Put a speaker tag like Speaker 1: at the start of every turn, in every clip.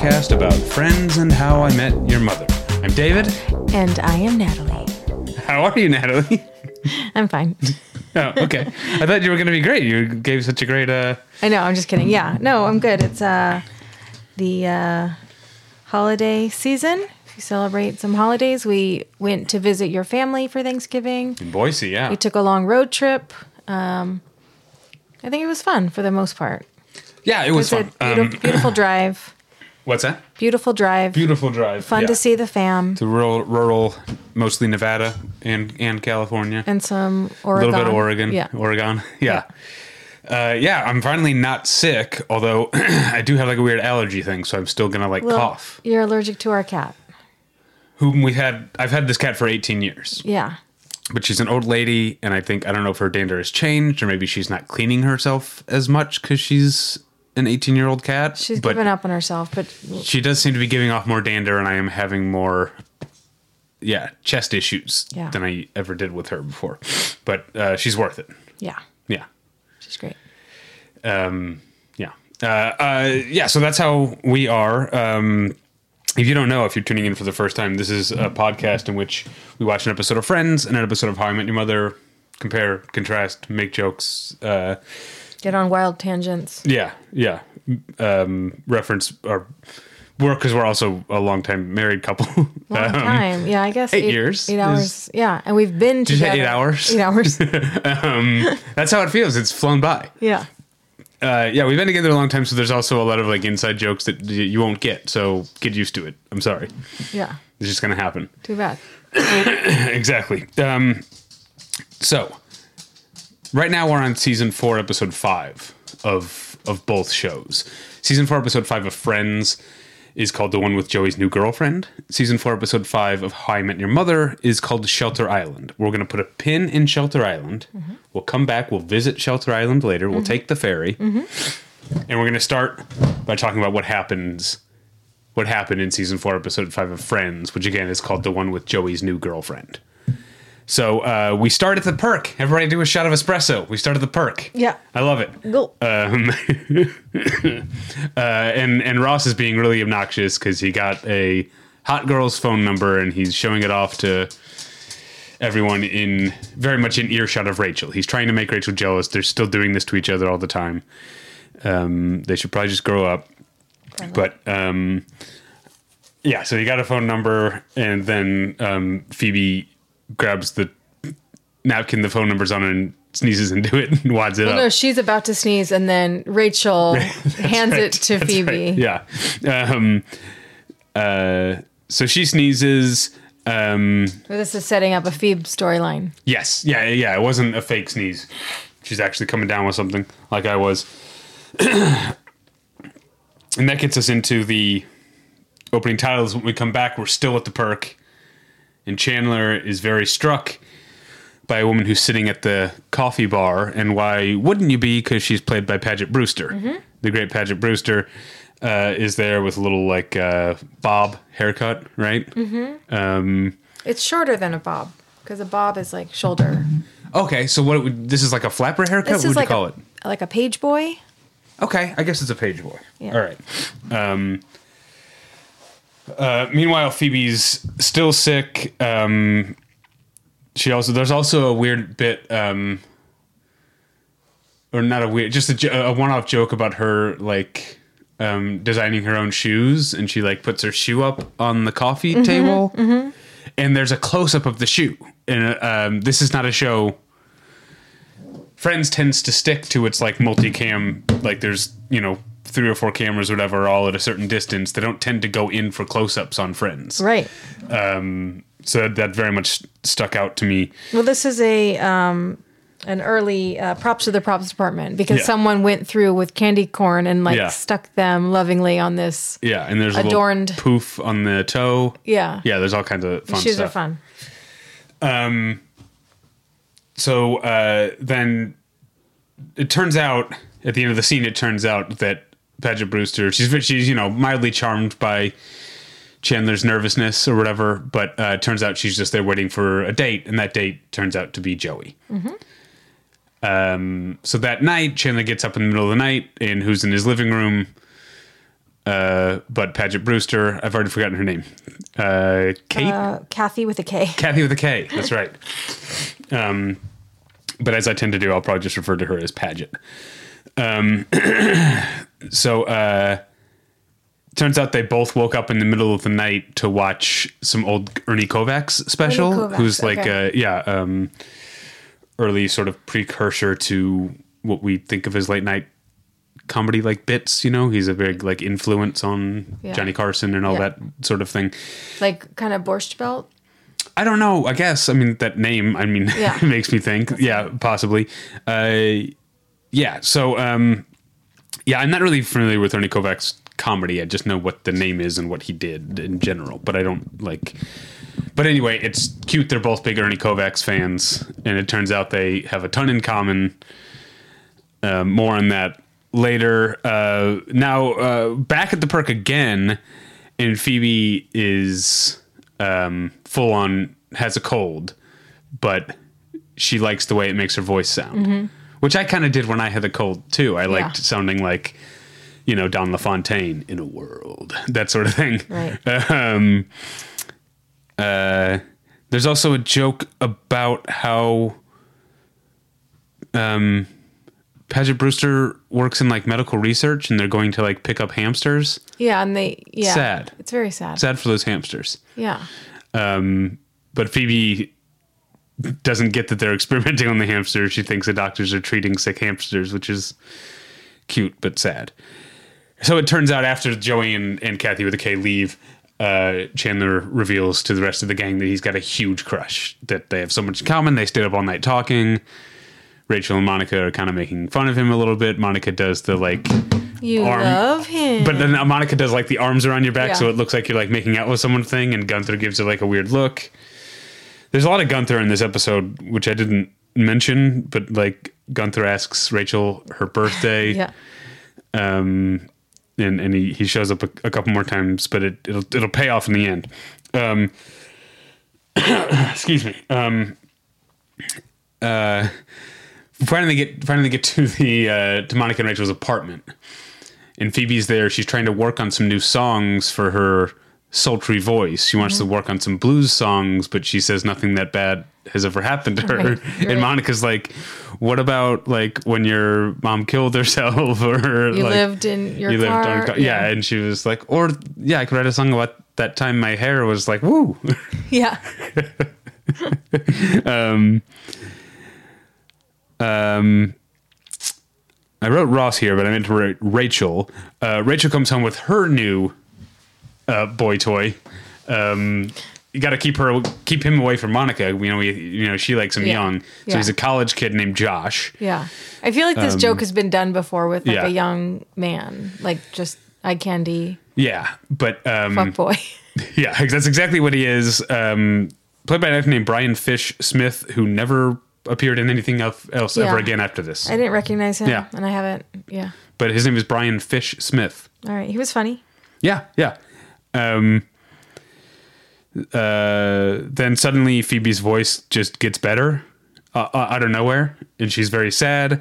Speaker 1: podcast about friends and how I met your mother. I'm David.
Speaker 2: And I am Natalie.
Speaker 1: How are you, Natalie?
Speaker 2: I'm fine.
Speaker 1: Oh, okay. I thought you were going to be great. You gave such a great...
Speaker 2: I know, I'm just kidding. Yeah, no, I'm good. It's the holiday season. We celebrate some holidays. We went to visit your family for Thanksgiving.
Speaker 1: In Boise, yeah.
Speaker 2: We took a long road trip. I think it was fun for the most part.
Speaker 1: Yeah, it was fun.
Speaker 2: Beautiful drive.
Speaker 1: What's that?
Speaker 2: Beautiful drive.
Speaker 1: Beautiful drive.
Speaker 2: Fun to see the fam.
Speaker 1: To rural, mostly Nevada and California.
Speaker 2: And some Oregon.
Speaker 1: A little bit of Oregon.
Speaker 2: Yeah.
Speaker 1: Oregon. Yeah. I'm finally not sick, although I do have like a weird allergy thing, so I'm still going to cough.
Speaker 2: You're allergic to our cat.
Speaker 1: I've had this cat for 18 years.
Speaker 2: Yeah.
Speaker 1: But she's an old lady, and I don't know if her dander has changed, or maybe she's not cleaning herself as much because she's an 18-year-old cat.
Speaker 2: She's given up on herself, but...
Speaker 1: She does seem to be giving off more dander, and I am having more, chest issues than I ever did with her before. But she's worth it.
Speaker 2: Yeah.
Speaker 1: Yeah.
Speaker 2: She's great.
Speaker 1: So that's how we are. If you don't know, if you're tuning in for the first time, this is a podcast in which we watch an episode of Friends and an episode of How I Met Your Mother, compare, contrast, make jokes.
Speaker 2: Get on wild tangents.
Speaker 1: Yeah. Reference our work because we're also a long-time married couple.
Speaker 2: Long time. Yeah, I guess
Speaker 1: 8 years.
Speaker 2: 8 hours. Yeah, and we've been together.
Speaker 1: Did you say 8 hours?
Speaker 2: 8 hours.
Speaker 1: That's how it feels. It's flown by.
Speaker 2: Yeah.
Speaker 1: We've been together a long time, so there's also a lot of inside jokes that you won't get. So get used to it. I'm sorry.
Speaker 2: Yeah.
Speaker 1: It's just going to happen.
Speaker 2: Too bad.
Speaker 1: Exactly. So right now we're on season 4, episode 5 of both shows. Season 4, episode 5 of Friends is called The One with Joey's New Girlfriend. Season 4, episode 5 of How I Met Your Mother is called Shelter Island. We're going to put a pin in Shelter Island. Mm-hmm. We'll come back. We'll visit Shelter Island later. We'll take the ferry. Mm-hmm. And we're going to start by talking about what happened in season 4, episode 5 of Friends, which again is called The One with Joey's New Girlfriend. So we start at the perk. Everybody do a shot of espresso. We start at the perk.
Speaker 2: Yeah.
Speaker 1: I love it.
Speaker 2: Go.
Speaker 1: And Ross is being really obnoxious because he got a hot girl's phone number and he's showing it off to everyone very much in earshot of Rachel. He's trying to make Rachel jealous. They're still doing this to each other all the time. They should probably just grow up. But so he got a phone number and then Phoebe grabs the napkin the phone number's on and sneezes into it and wads it up.
Speaker 2: No, she's about to sneeze and then Rachel hands it to Phoebe.
Speaker 1: Right. Yeah. So she sneezes.
Speaker 2: This is setting up a Phoebe storyline.
Speaker 1: Yes. Yeah. It wasn't a fake sneeze. She's actually coming down with something like I was. And that gets us into the opening titles. When we come back, we're still at the perk. And Chandler is very struck by a woman who's sitting at the coffee bar. And why wouldn't you be? Because she's played by Paget Brewster. Mm-hmm. The great Paget Brewster is there with a little bob haircut, right? Mm-hmm.
Speaker 2: It's shorter than a bob because a bob is like shoulder.
Speaker 1: Okay, so this is like a flapper haircut? What would you call it?
Speaker 2: Like a page boy.
Speaker 1: Okay, I guess it's a page boy.
Speaker 2: Yeah.
Speaker 1: All right. Meanwhile, Phoebe's still sick. There's also a weird bit, or not a weird, just a one-off joke about her designing her own shoes, and she puts her shoe up on the coffee table, and there's a close-up of the shoe. And this is not a show. Friends tends to stick to its multicam, there's 3 or 4 cameras or whatever, all at a certain distance. They don't tend to go in for close-ups on Friends.
Speaker 2: Right.
Speaker 1: So that very much stuck out to me.
Speaker 2: Well, this is an early props to the props department because someone went through with candy corn and stuck them lovingly on this.
Speaker 1: Yeah, and there's
Speaker 2: adorned
Speaker 1: a little poof on the toe.
Speaker 2: Yeah.
Speaker 1: Yeah, there's all kinds of fun
Speaker 2: Shoes
Speaker 1: stuff.
Speaker 2: are fun.
Speaker 1: So then it turns out, at the end of the scene, that Paget Brewster, she's mildly charmed by Chandler's nervousness or whatever, but it turns out she's just there waiting for a date, and that date turns out to be Joey. Mm-hmm. So that night, Chandler gets up in the middle of the night, and who's in his living room But Paget Brewster, I've already forgotten her name. Kate?
Speaker 2: Kathy with a K.
Speaker 1: Kathy with a K, that's right. But as I tend to do, I'll probably just refer to her as Paget. So turns out they both woke up in the middle of the night to watch some old Ernie Kovacs special,
Speaker 2: Ernie Kovacs,
Speaker 1: who's like,
Speaker 2: okay.
Speaker 1: Early sort of precursor to what we think of as late night comedy, like bits, you know. He's a big like influence on Johnny Carson and all that sort of thing.
Speaker 2: Like kind of Borscht Belt.
Speaker 1: I don't know. I guess. I mean, that name, makes me think. Yeah, possibly. Yeah. So, I'm not really familiar with Ernie Kovac's comedy. I just know what the name is and what he did in general, but I don't like... But anyway, it's cute. They're both big Ernie Kovacs fans, and it turns out they have a ton in common. More on that later. Now, back at the Perk again, and Phoebe is full on has a cold, but she likes the way it makes her voice sound, which I kind of did when I had a cold too. I liked sounding like, you know, Don LaFontaine in a world, that sort of thing.
Speaker 2: Right.
Speaker 1: There's also a joke about how Paget Brewster works in like medical research, and they're going to like pick up hamsters.
Speaker 2: Yeah, and
Speaker 1: sad.
Speaker 2: It's very sad.
Speaker 1: Sad for those hamsters.
Speaker 2: Yeah.
Speaker 1: But Phoebe doesn't get that they're experimenting on the hamsters. She thinks the doctors are treating sick hamsters, which is cute but sad. So it turns out after Joey and Kathy with a K leave, Chandler reveals to the rest of the gang that he's got a huge crush, that they have so much in common. They stayed up all night talking. Rachel and Monica are kind of making fun of him a little bit. Monica does the like
Speaker 2: love him,
Speaker 1: but then Monica does like the arms around your back, so it looks like you're like making out with someone thing, and Gunther gives her like a weird look. There's a lot of Gunther in this episode, which I didn't mention, but like Gunther asks Rachel her birthday. And he shows up a couple more times, but it'll pay off in the end. Excuse me. Finally get to the to Monica and Rachel's apartment, and Phoebe's there. She's trying to work on some new songs for her sultry voice. She wants to work on some blues songs, but she says nothing that bad has ever happened to her. Right. And Monica's like, what about like when your mom killed herself, or
Speaker 2: you
Speaker 1: like,
Speaker 2: lived in your car?
Speaker 1: Yeah. And she was like, or I could write a song about that time my hair was like, woo.
Speaker 2: Yeah.
Speaker 1: I wrote Ross here, but I meant to write Rachel. Rachel comes home with her new boy toy. You got to keep him away from Monica. You know, she likes him young, so he's a college kid named Josh.
Speaker 2: Yeah, I feel like this joke has been done before with like a young man, like just eye candy.
Speaker 1: Yeah, but
Speaker 2: fuck boy.
Speaker 1: Yeah, that's exactly what he is. Played by an actor named Brian Fish Smith, who never appeared in anything else ever again after this.
Speaker 2: I didn't recognize him, and I haven't. Yeah,
Speaker 1: but his name is Brian Fish Smith.
Speaker 2: All right, he was funny.
Speaker 1: Yeah. Then suddenly Phoebe's voice just gets better out of nowhere, and she's very sad.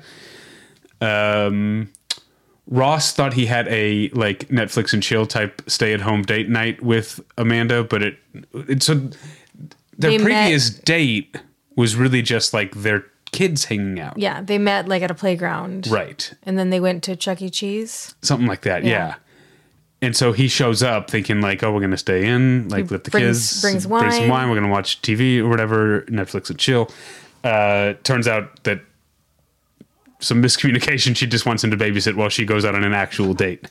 Speaker 1: Ross thought he had a like Netflix and chill type stay at home date night with Amanda, but so their previous date was really just like their kids hanging out.
Speaker 2: Yeah, they met like at a playground.
Speaker 1: Right.
Speaker 2: And then they went to Chuck E. Cheese.
Speaker 1: Something like that, yeah. And so he shows up thinking like, oh, we're going to stay in, like with the kids.
Speaker 2: Brings wine.
Speaker 1: Bring some wine. We're going to watch TV or whatever, Netflix and chill. Turns out that some miscommunication. She just wants him to babysit while she goes out on an actual date.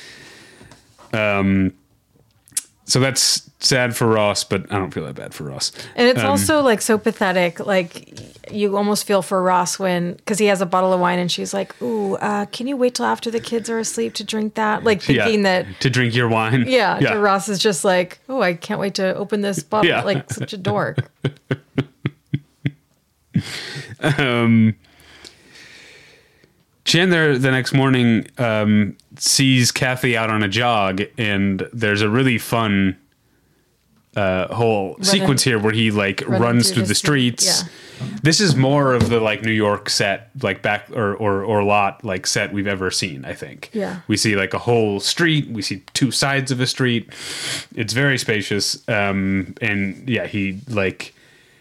Speaker 1: So that's sad for Ross, but I don't feel that bad for Ross.
Speaker 2: And it's also like so pathetic. Like you almost feel for Ross because he has a bottle of wine and she's like, ooh, can you wait till after the kids are asleep to drink that? Like thinking that.
Speaker 1: To drink your wine.
Speaker 2: Yeah. So Ross is just like, oh, I can't wait to open this bottle. Yeah. Like such a dork.
Speaker 1: Chandler the next morning sees Kathy out on a jog, and there's a really fun whole sequence here where he like runs through the streets.
Speaker 2: Yeah.
Speaker 1: This is more of the like New York set, like back or lot like set we've ever seen, I think.
Speaker 2: Yeah.
Speaker 1: We see like a whole street. We see two sides of a street. It's very spacious. And yeah, he like,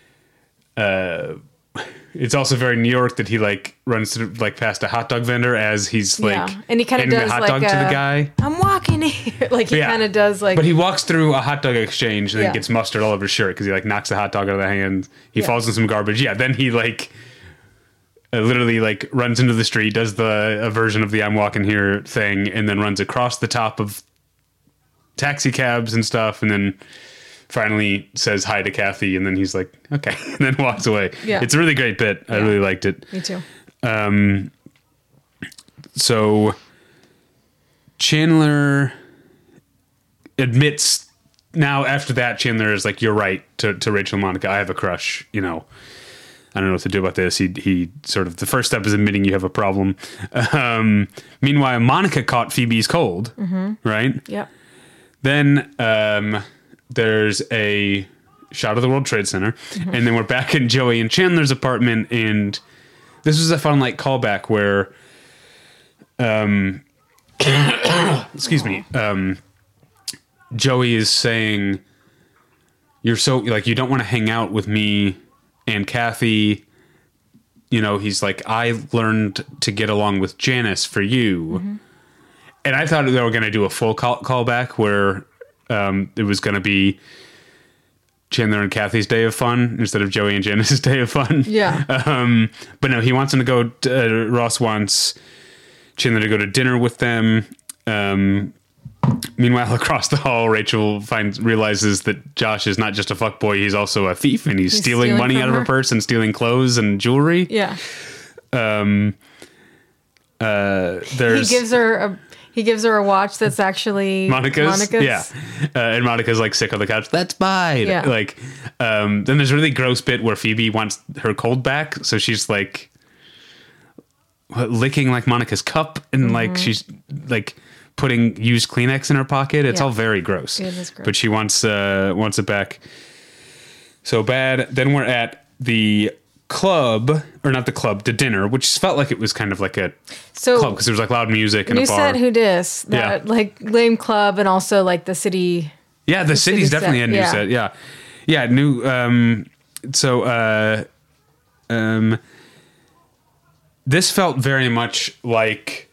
Speaker 1: it's also very New York that he like runs through like past a hot dog vendor as he's like,
Speaker 2: and he kind of does
Speaker 1: a hot
Speaker 2: like
Speaker 1: dog to the guy.
Speaker 2: I'm walking here. Like he kind of does like,
Speaker 1: but he walks through a hot dog exchange and then
Speaker 2: Yeah.
Speaker 1: gets mustard all over his shirt because he like knocks the hot dog out of the hand. He falls in some garbage. Yeah. Then he like literally like runs into the street, does a version of the I'm walking here thing, and then runs across the top of taxi cabs and stuff. And then finally says hi to Kathy, and then he's like, okay, and then walks away.
Speaker 2: Yeah.
Speaker 1: It's a really great bit. I really liked it.
Speaker 2: Me too.
Speaker 1: So Chandler admits now after that, Chandler is like, you're right to Rachel and Monica. I have a crush, you know. I don't know what to do about this. He sort of, the first step is admitting you have a problem. Meanwhile, Monica caught Phoebe's cold, right?
Speaker 2: Yep.
Speaker 1: Then there's a shot of the World Trade Center, and then we're back in Joey and Chandler's apartment, and this was a fun like callback where, excuse me, Joey is saying, "You're so like you don't want to hang out with me and Kathy." You know, he's like, "I learned to get along with Janice for you," and I thought they were going to do a full callback where. It was going to be Chandler and Kathy's day of fun instead of Joey and Janice's day of fun.
Speaker 2: Yeah.
Speaker 1: But no, he wants them to go. Ross wants Chandler to go to dinner with them. Meanwhile, across the hall, Rachel realizes that Josh is not just a fuckboy; he's also a thief, and he's stealing money out of her purse and stealing clothes and jewelry.
Speaker 2: Yeah.
Speaker 1: There's
Speaker 2: He gives her a watch that's actually
Speaker 1: Monica's. Yeah. And Monica's like sick on the couch. That's mine.
Speaker 2: Yeah.
Speaker 1: Like, then there's a really gross bit where Phoebe wants her cold back. So she's like licking like Monica's cup and like she's like putting used Kleenex in her pocket. It's all very gross.
Speaker 2: It is gross.
Speaker 1: But she wants it back so bad. Then we're at the club, or not the club, the dinner, which felt like it was kind of like a club because there was like loud music and a bar.
Speaker 2: You said who dis? That like lame club and also like the city.
Speaker 1: Yeah, the city's definitely a new set. Yeah, yeah, new. This felt very much like.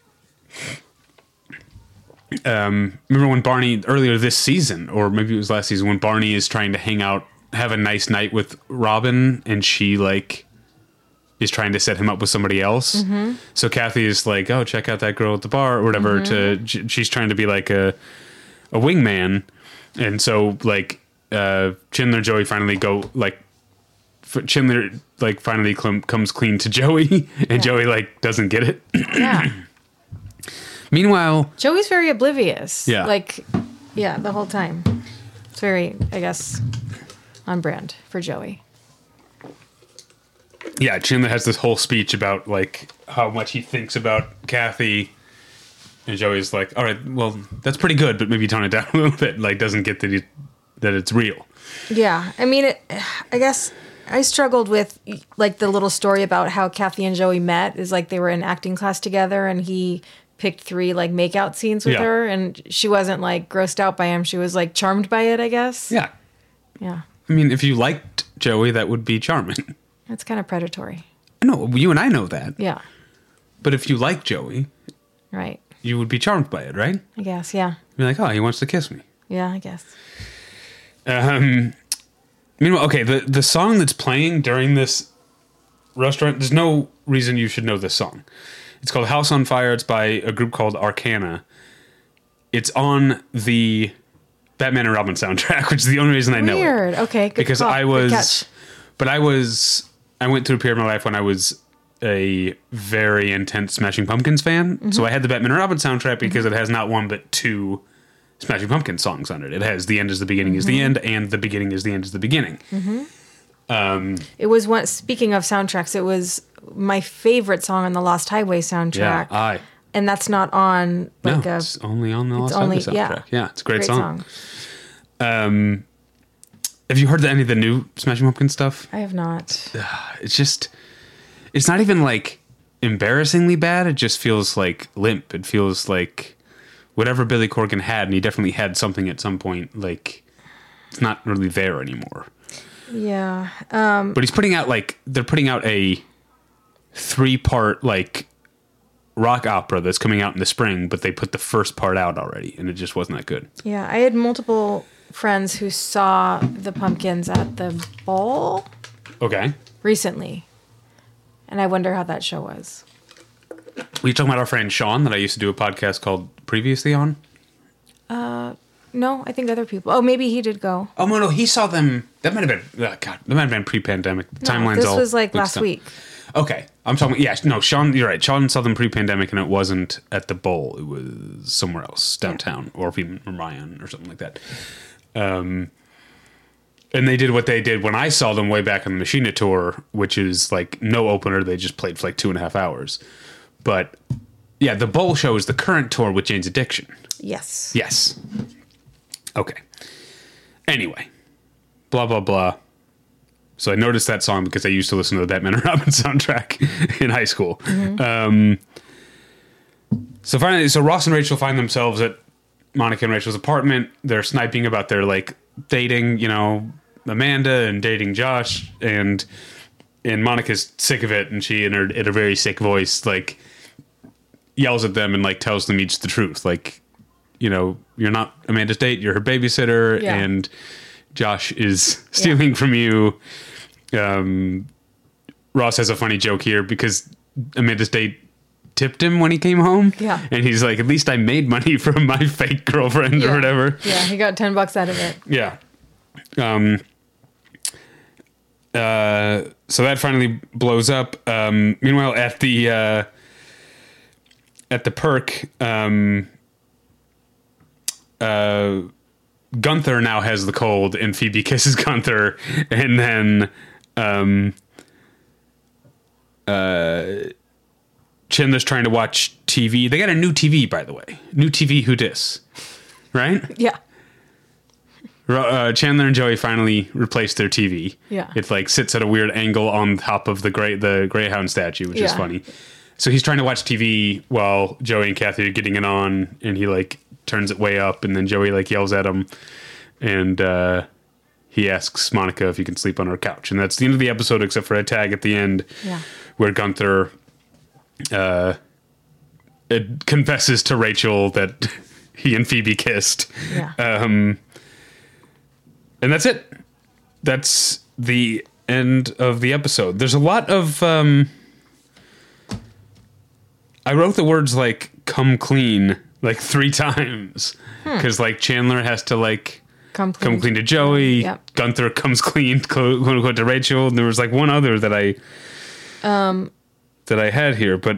Speaker 1: Remember when Barney earlier this season, or maybe it was last season, when Barney is trying to hang out, have a nice night with Robin, and she like is trying to set him up with somebody else. So Kathy is like, "Oh, check out that girl at the bar," or whatever. She's trying to be like a wingman, and so like Chandler and Joey finally go like. Chandler like finally comes clean to Joey, and Joey like doesn't get it.
Speaker 2: Yeah.
Speaker 1: Meanwhile,
Speaker 2: Joey's very oblivious.
Speaker 1: Yeah.
Speaker 2: Like, yeah, the whole time. It's very, I guess, on brand for Joey.
Speaker 1: yeah, Chandler has this whole speech about like how much he thinks about Kathy, and Joey's like, "All right, well, that's pretty good, but maybe tone it down a little bit." Like, doesn't get that it's real.
Speaker 2: Yeah, I mean, I guess I struggled with like the little story about how Kathy and Joey met. Is like they were in acting class together, and he picked 3 like makeout scenes with her, and she wasn't like grossed out by him. She was like charmed by it, I guess.
Speaker 1: Yeah.
Speaker 2: Yeah.
Speaker 1: I mean, if you liked Joey, that would be charming.
Speaker 2: That's kind of predatory.
Speaker 1: No, you and I know that.
Speaker 2: Yeah.
Speaker 1: But if you like Joey,
Speaker 2: Right.
Speaker 1: you would be charmed by it, right?
Speaker 2: I guess. Yeah.
Speaker 1: You'd be like, "Oh, he wants to kiss me."
Speaker 2: Yeah, I guess.
Speaker 1: Meanwhile, okay, the song that's playing during this restaurant, there's no reason you should know this song. It's called House on Fire. It's by a group called Arcana. It's on the Batman and Robin soundtrack, which is the only reason I know it.
Speaker 2: Weird. Okay. Good
Speaker 1: Because
Speaker 2: call.
Speaker 1: I
Speaker 2: Good catch.
Speaker 1: went through a period of my life when I was a very intense Smashing Pumpkins fan.
Speaker 2: Mm-hmm.
Speaker 1: So I had the Batman and Robin soundtrack because it has not one but 2 Smashing Pumpkins songs on it. It has The End is the Beginning is the End and The Beginning is the End is the Beginning.
Speaker 2: It was one. Speaking of soundtracks, it was my favorite song on the Lost Highway soundtrack.
Speaker 1: Yeah,
Speaker 2: and that's not on like
Speaker 1: it's only on the Lost
Speaker 2: only-
Speaker 1: Highway soundtrack. Yeah, it's a great
Speaker 2: great
Speaker 1: song. Have you heard any of the new Smashing Pumpkins stuff?
Speaker 2: I have not.
Speaker 1: It's not even like embarrassingly bad. It just feels like limp. It feels like whatever Billy Corgan had, and he definitely had something at some point, like it's not really there anymore.
Speaker 2: Yeah.
Speaker 1: But he's putting out they're putting out a 3-part like rock opera that's coming out in the spring, but they put the first part out already, and it just wasn't that good.
Speaker 2: Yeah, I had multiple friends who saw the Pumpkins at the Bowl
Speaker 1: Okay.
Speaker 2: recently, and I wonder how that show was.
Speaker 1: Were you talking about our friend Sean that I used to do a podcast called Previously on?
Speaker 2: No, I think other people. Oh, maybe he did go.
Speaker 1: Oh no, he saw them. That might have been that might have been pre-pandemic.
Speaker 2: No,
Speaker 1: Timeline's
Speaker 2: this
Speaker 1: all
Speaker 2: was like last
Speaker 1: mixed up.
Speaker 2: week.
Speaker 1: Okay, I'm talking. Yeah, no, Sean, you're right. Sean saw them pre-pandemic, and it wasn't at the Bowl. It was somewhere else downtown, or even Ryan or something like that. And they did what they did when I saw them way back on the Machina tour, which is like no opener. They just played for like 2.5 hours. But yeah, the Bowl show is the current tour with Jane's Addiction.
Speaker 2: Yes.
Speaker 1: Yes. Okay. Anyway, blah blah blah. So I noticed that song because I used to listen to the Batman and Robin soundtrack in high school.
Speaker 2: Mm-hmm.
Speaker 1: So finally, Ross and Rachel find themselves at Monica and Rachel's apartment. They're sniping about their like dating, Amanda and dating Josh, and Monica's sick of it, and she in her very sick voice like yells at them and like tells them each the truth, like, you're not Amanda's date, you're her babysitter,
Speaker 2: Yeah.
Speaker 1: and Josh is stealing from you. Ross has a funny joke here because Amanda's date tipped him when he came home.
Speaker 2: Yeah.
Speaker 1: And he's like, at least I made money from my fake girlfriend or whatever.
Speaker 2: Yeah, he got $10 out of it.
Speaker 1: Yeah. So that finally blows up. Meanwhile, at the perk, Gunther now has the cold, and Phoebe kisses Gunther, and then Chandler's trying to watch TV. They got a new TV, by the way. New TV, who dis? Right?
Speaker 2: Yeah.
Speaker 1: Chandler and Joey finally replaced their TV.
Speaker 2: Yeah.
Speaker 1: It like sits at a weird angle on top of the Greyhound statue, which is funny. So he's trying to watch TV while Joey and Kathy are getting it on, and he like turns it way up, and then Joey like yells at him, and he asks Monica if he can sleep on her couch, and that's the end of the episode, except for a tag at the end where Gunther it confesses to Rachel that he and Phoebe kissed.
Speaker 2: Yeah.
Speaker 1: And that's it. That's the end of the episode. There's a lot of I wrote the words like "come clean" like 3 times because like Chandler has to like come clean to Joey.
Speaker 2: Yep.
Speaker 1: Gunther comes clean quote unquote to Rachel. And there was like one other that I had here, but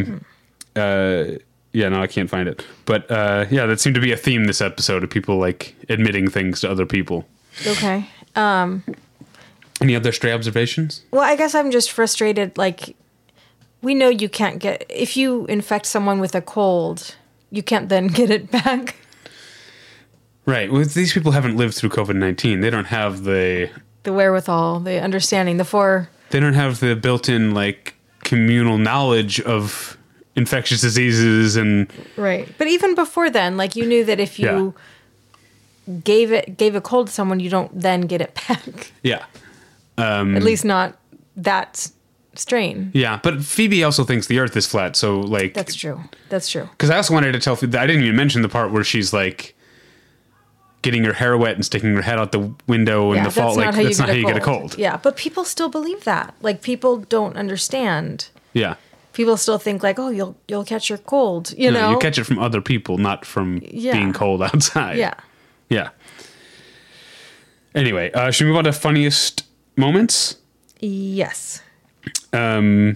Speaker 1: yeah, no, I can't find it. But yeah, that seemed to be a theme this episode of people like admitting things to other people.
Speaker 2: Okay.
Speaker 1: Any other stray observations?
Speaker 2: Well, I guess I'm just frustrated. Like, we know you can't if you infect someone with a cold, you can't then get it back.
Speaker 1: Right. Well, these people haven't lived through COVID-19. They don't have the
Speaker 2: wherewithal, the understanding,
Speaker 1: They don't have the built-in like communal knowledge of infectious diseases and
Speaker 2: right. But even before then, like you knew that if you gave a cold to someone, you don't then get it back.
Speaker 1: Yeah.
Speaker 2: At least not that strain.
Speaker 1: Yeah, but Phoebe also thinks the Earth is flat, so like
Speaker 2: That's true. That's true.
Speaker 1: Because I also wanted to tell Phoebe, I didn't even mention the part where she's like getting her hair wet and sticking her head out the window in the fall. Like that's not how you get a cold.
Speaker 2: Yeah, but people still believe that. Like people don't understand.
Speaker 1: Yeah.
Speaker 2: People still think like, oh, you'll catch your cold. You know,
Speaker 1: you catch it from other people, not from being cold outside.
Speaker 2: Yeah.
Speaker 1: Yeah. Anyway, should we move on to funniest moments?
Speaker 2: Yes.
Speaker 1: I'll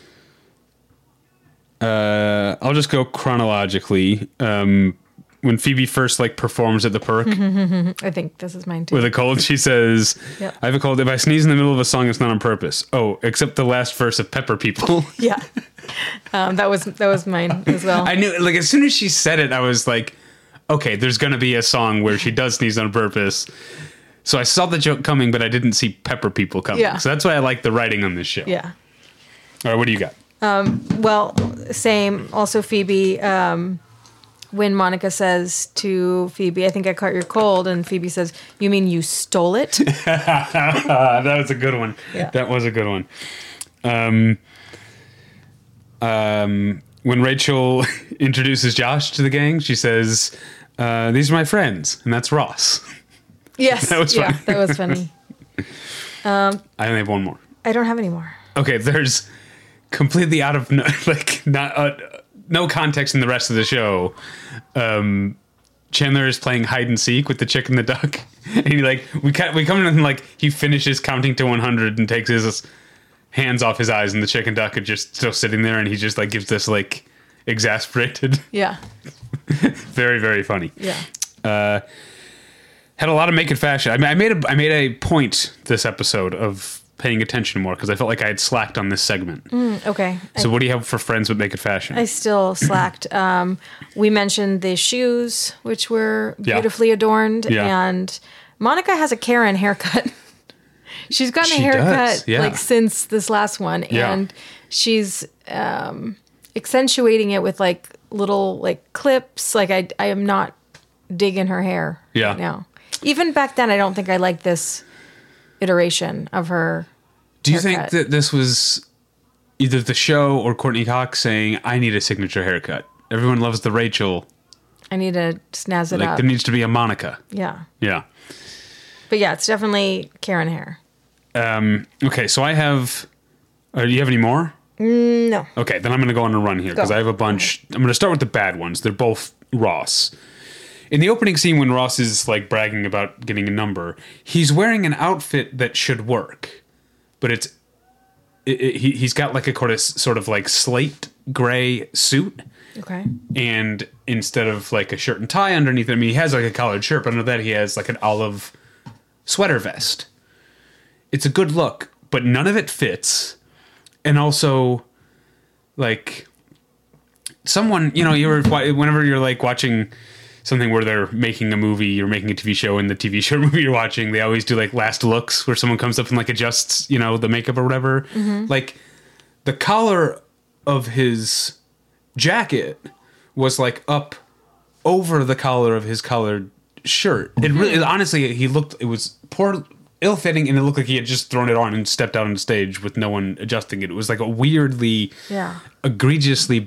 Speaker 1: just go chronologically. When Phoebe first like performs at the perk
Speaker 2: I think this is mine too.
Speaker 1: with a cold, she says,
Speaker 2: Yep.
Speaker 1: I have a cold. If I sneeze in the middle of a song, it's not on purpose. Oh, except the last verse of Pepper People.
Speaker 2: Yeah. That was mine as well.
Speaker 1: I knew, like, as soon as she said it, I was like, okay, there's going to be a song where she does sneeze on purpose. So I saw the joke coming, but I didn't see pepper people coming.
Speaker 2: Yeah.
Speaker 1: So that's why I like the writing on this show.
Speaker 2: Yeah.
Speaker 1: All right, what do you got?
Speaker 2: Well, same. Also, Phoebe, when Monica says to Phoebe, I think I caught your cold, and Phoebe says, you mean you stole it?
Speaker 1: That was a good one.
Speaker 2: Yeah.
Speaker 1: That was a good one. When Rachel introduces Josh to the gang, she says, these are my friends, and that's Ross.
Speaker 2: Yes.
Speaker 1: That was funny.
Speaker 2: Yeah, that was funny.
Speaker 1: I only have one more.
Speaker 2: I don't have any more.
Speaker 1: Okay, there's completely out of no context in the rest of the show. Chandler is playing hide and seek with the chick and the duck, and we come in and like he finishes counting to 100 and takes his hands off his eyes, and the chick and duck are just still sitting there, and he just like gives this like exasperated.
Speaker 2: Yeah.
Speaker 1: Very, very funny.
Speaker 2: Yeah.
Speaker 1: Had a lot of make it fashion. I made a point this episode of paying attention more because I felt like I had slacked on this segment.
Speaker 2: Okay.
Speaker 1: So what do you have for friends with make it fashion?
Speaker 2: I still slacked. We mentioned the shoes, which were beautifully adorned, and Monica has a Karen haircut. She's gotten a haircut like since this last one, and she's accentuating it with like little like clips. Like I am not digging her hair right now. Even back then, I don't think I liked this iteration of her.
Speaker 1: Do you think that this was either the show or Courtney Cox saying, I need a signature haircut? Everyone loves the Rachel.
Speaker 2: I need to snazz it up.
Speaker 1: There needs to be a Monica.
Speaker 2: Yeah.
Speaker 1: Yeah.
Speaker 2: But yeah, it's definitely Karen hair.
Speaker 1: Okay, so I have... do you have any more?
Speaker 2: No.
Speaker 1: Okay, then I'm going to go on a run here because I have a bunch. I'm going to start with the bad ones. They're both Ross. In the opening scene when Ross is like bragging about getting a number, he's wearing an outfit that should work. But he's got like a sort of like slate gray suit.
Speaker 2: Okay.
Speaker 1: And instead of like a shirt and tie underneath it, I mean, he has like a collared shirt, but under that he has like an olive sweater vest. It's a good look, but none of it fits. And also, like, someone, whenever you're like watching something where they're making a movie or making a TV show, and the TV show or movie you're watching, they always do like last looks where someone comes up and like adjusts, the makeup or whatever. Mm-hmm. Like the collar of his jacket was like up over the collar of his collared shirt. It really, honestly, it was poor, ill-fitting, and it looked like he had just thrown it on and stepped out on stage with no one adjusting it. It was like a weirdly, egregiously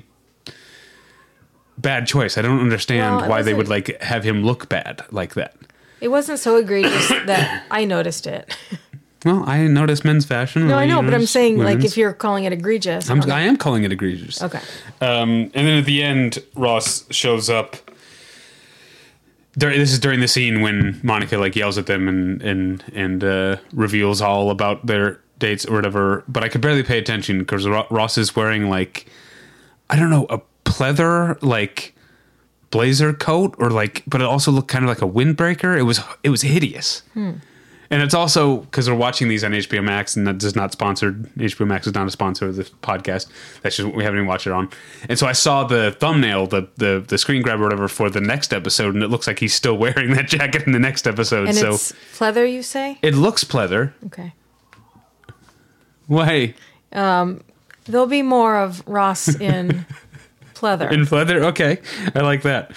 Speaker 1: bad choice. I don't understand why they would like have him look bad like that.
Speaker 2: It wasn't so egregious that I noticed it.
Speaker 1: Well, I notice men's fashion.
Speaker 2: No, I know, but I'm saying like if you're calling it egregious.
Speaker 1: I am calling it egregious.
Speaker 2: Okay.
Speaker 1: And then at the end, Ross shows up. This is during the scene when Monica like yells at them and reveals all about their dates or whatever. But I could barely pay attention because Ross is wearing like, I don't know, a pleather like blazer coat or like, but it also looked kind of like a windbreaker. It was hideous. And it's also because we're watching these on HBO Max, and that is not sponsored. HBO Max is not a sponsor of this podcast. That's just we haven't even watched it on. And so I saw the thumbnail, the screen grab or whatever for the next episode, and it looks like he's still wearing that jacket in the next episode.
Speaker 2: And it's pleather, you say?
Speaker 1: It looks pleather.
Speaker 2: Okay.
Speaker 1: Why?
Speaker 2: There'll be more of Ross in pleather.
Speaker 1: In pleather? Okay. I like that.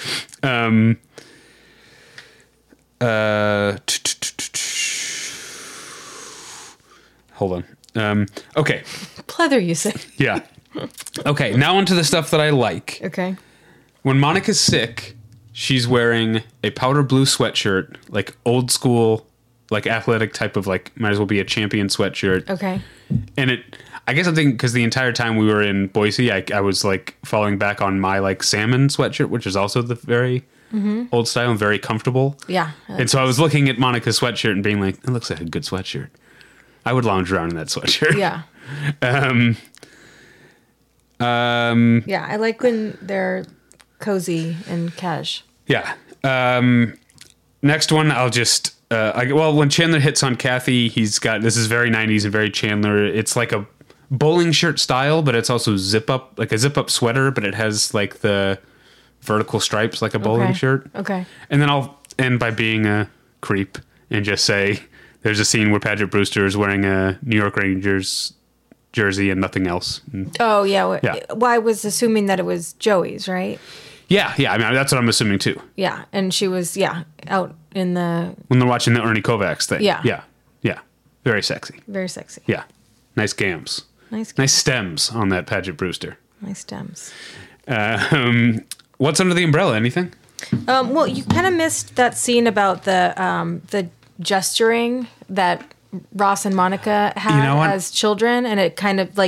Speaker 1: Hold on. Okay.
Speaker 2: Pleather, you say?
Speaker 1: Yeah. Okay, now onto the stuff that I like.
Speaker 2: Okay.
Speaker 1: When Monica's sick, she's wearing a powder blue sweatshirt, like old school, like athletic type of like, might as well be a Champion sweatshirt.
Speaker 2: Okay.
Speaker 1: And I guess I'm thinking because the entire time we were in Boise, I was like falling back on my like salmon sweatshirt, which is also the very old style and very comfortable.
Speaker 2: Yeah.
Speaker 1: And so I was looking at Monica's sweatshirt and being like, it looks like a good sweatshirt. I would lounge around in that sweatshirt.
Speaker 2: Yeah. Yeah, I like when they're cozy and cash.
Speaker 1: Yeah. Next one, I'll just... when Chandler hits on Kathy, he's got... This is very 90s and very Chandler. It's like a bowling shirt style, but it's also zip-up, like a zip-up sweater, but it has like the vertical stripes like a bowling shirt.
Speaker 2: Okay.
Speaker 1: And then I'll end by being a creep and just say there's a scene where Paget Brewster is wearing a New York Rangers jersey and nothing else. And,
Speaker 2: Oh, yeah.
Speaker 1: Yeah.
Speaker 2: Well, I was assuming that it was Joey's, right?
Speaker 1: yeah. I mean, that's what I'm assuming too.
Speaker 2: Yeah. And she was, out in the...
Speaker 1: When they're watching the Ernie Kovacs thing.
Speaker 2: Yeah.
Speaker 1: Yeah. Very sexy.
Speaker 2: Very sexy.
Speaker 1: Yeah. Nice gams.
Speaker 2: Nice
Speaker 1: stems on that Paget Brewster.
Speaker 2: Nice stems.
Speaker 1: What's under the umbrella? Anything?
Speaker 2: Well, you kind of missed that scene about the gesturing that Ross and Monica had
Speaker 1: You know what?
Speaker 2: as children, and it kind of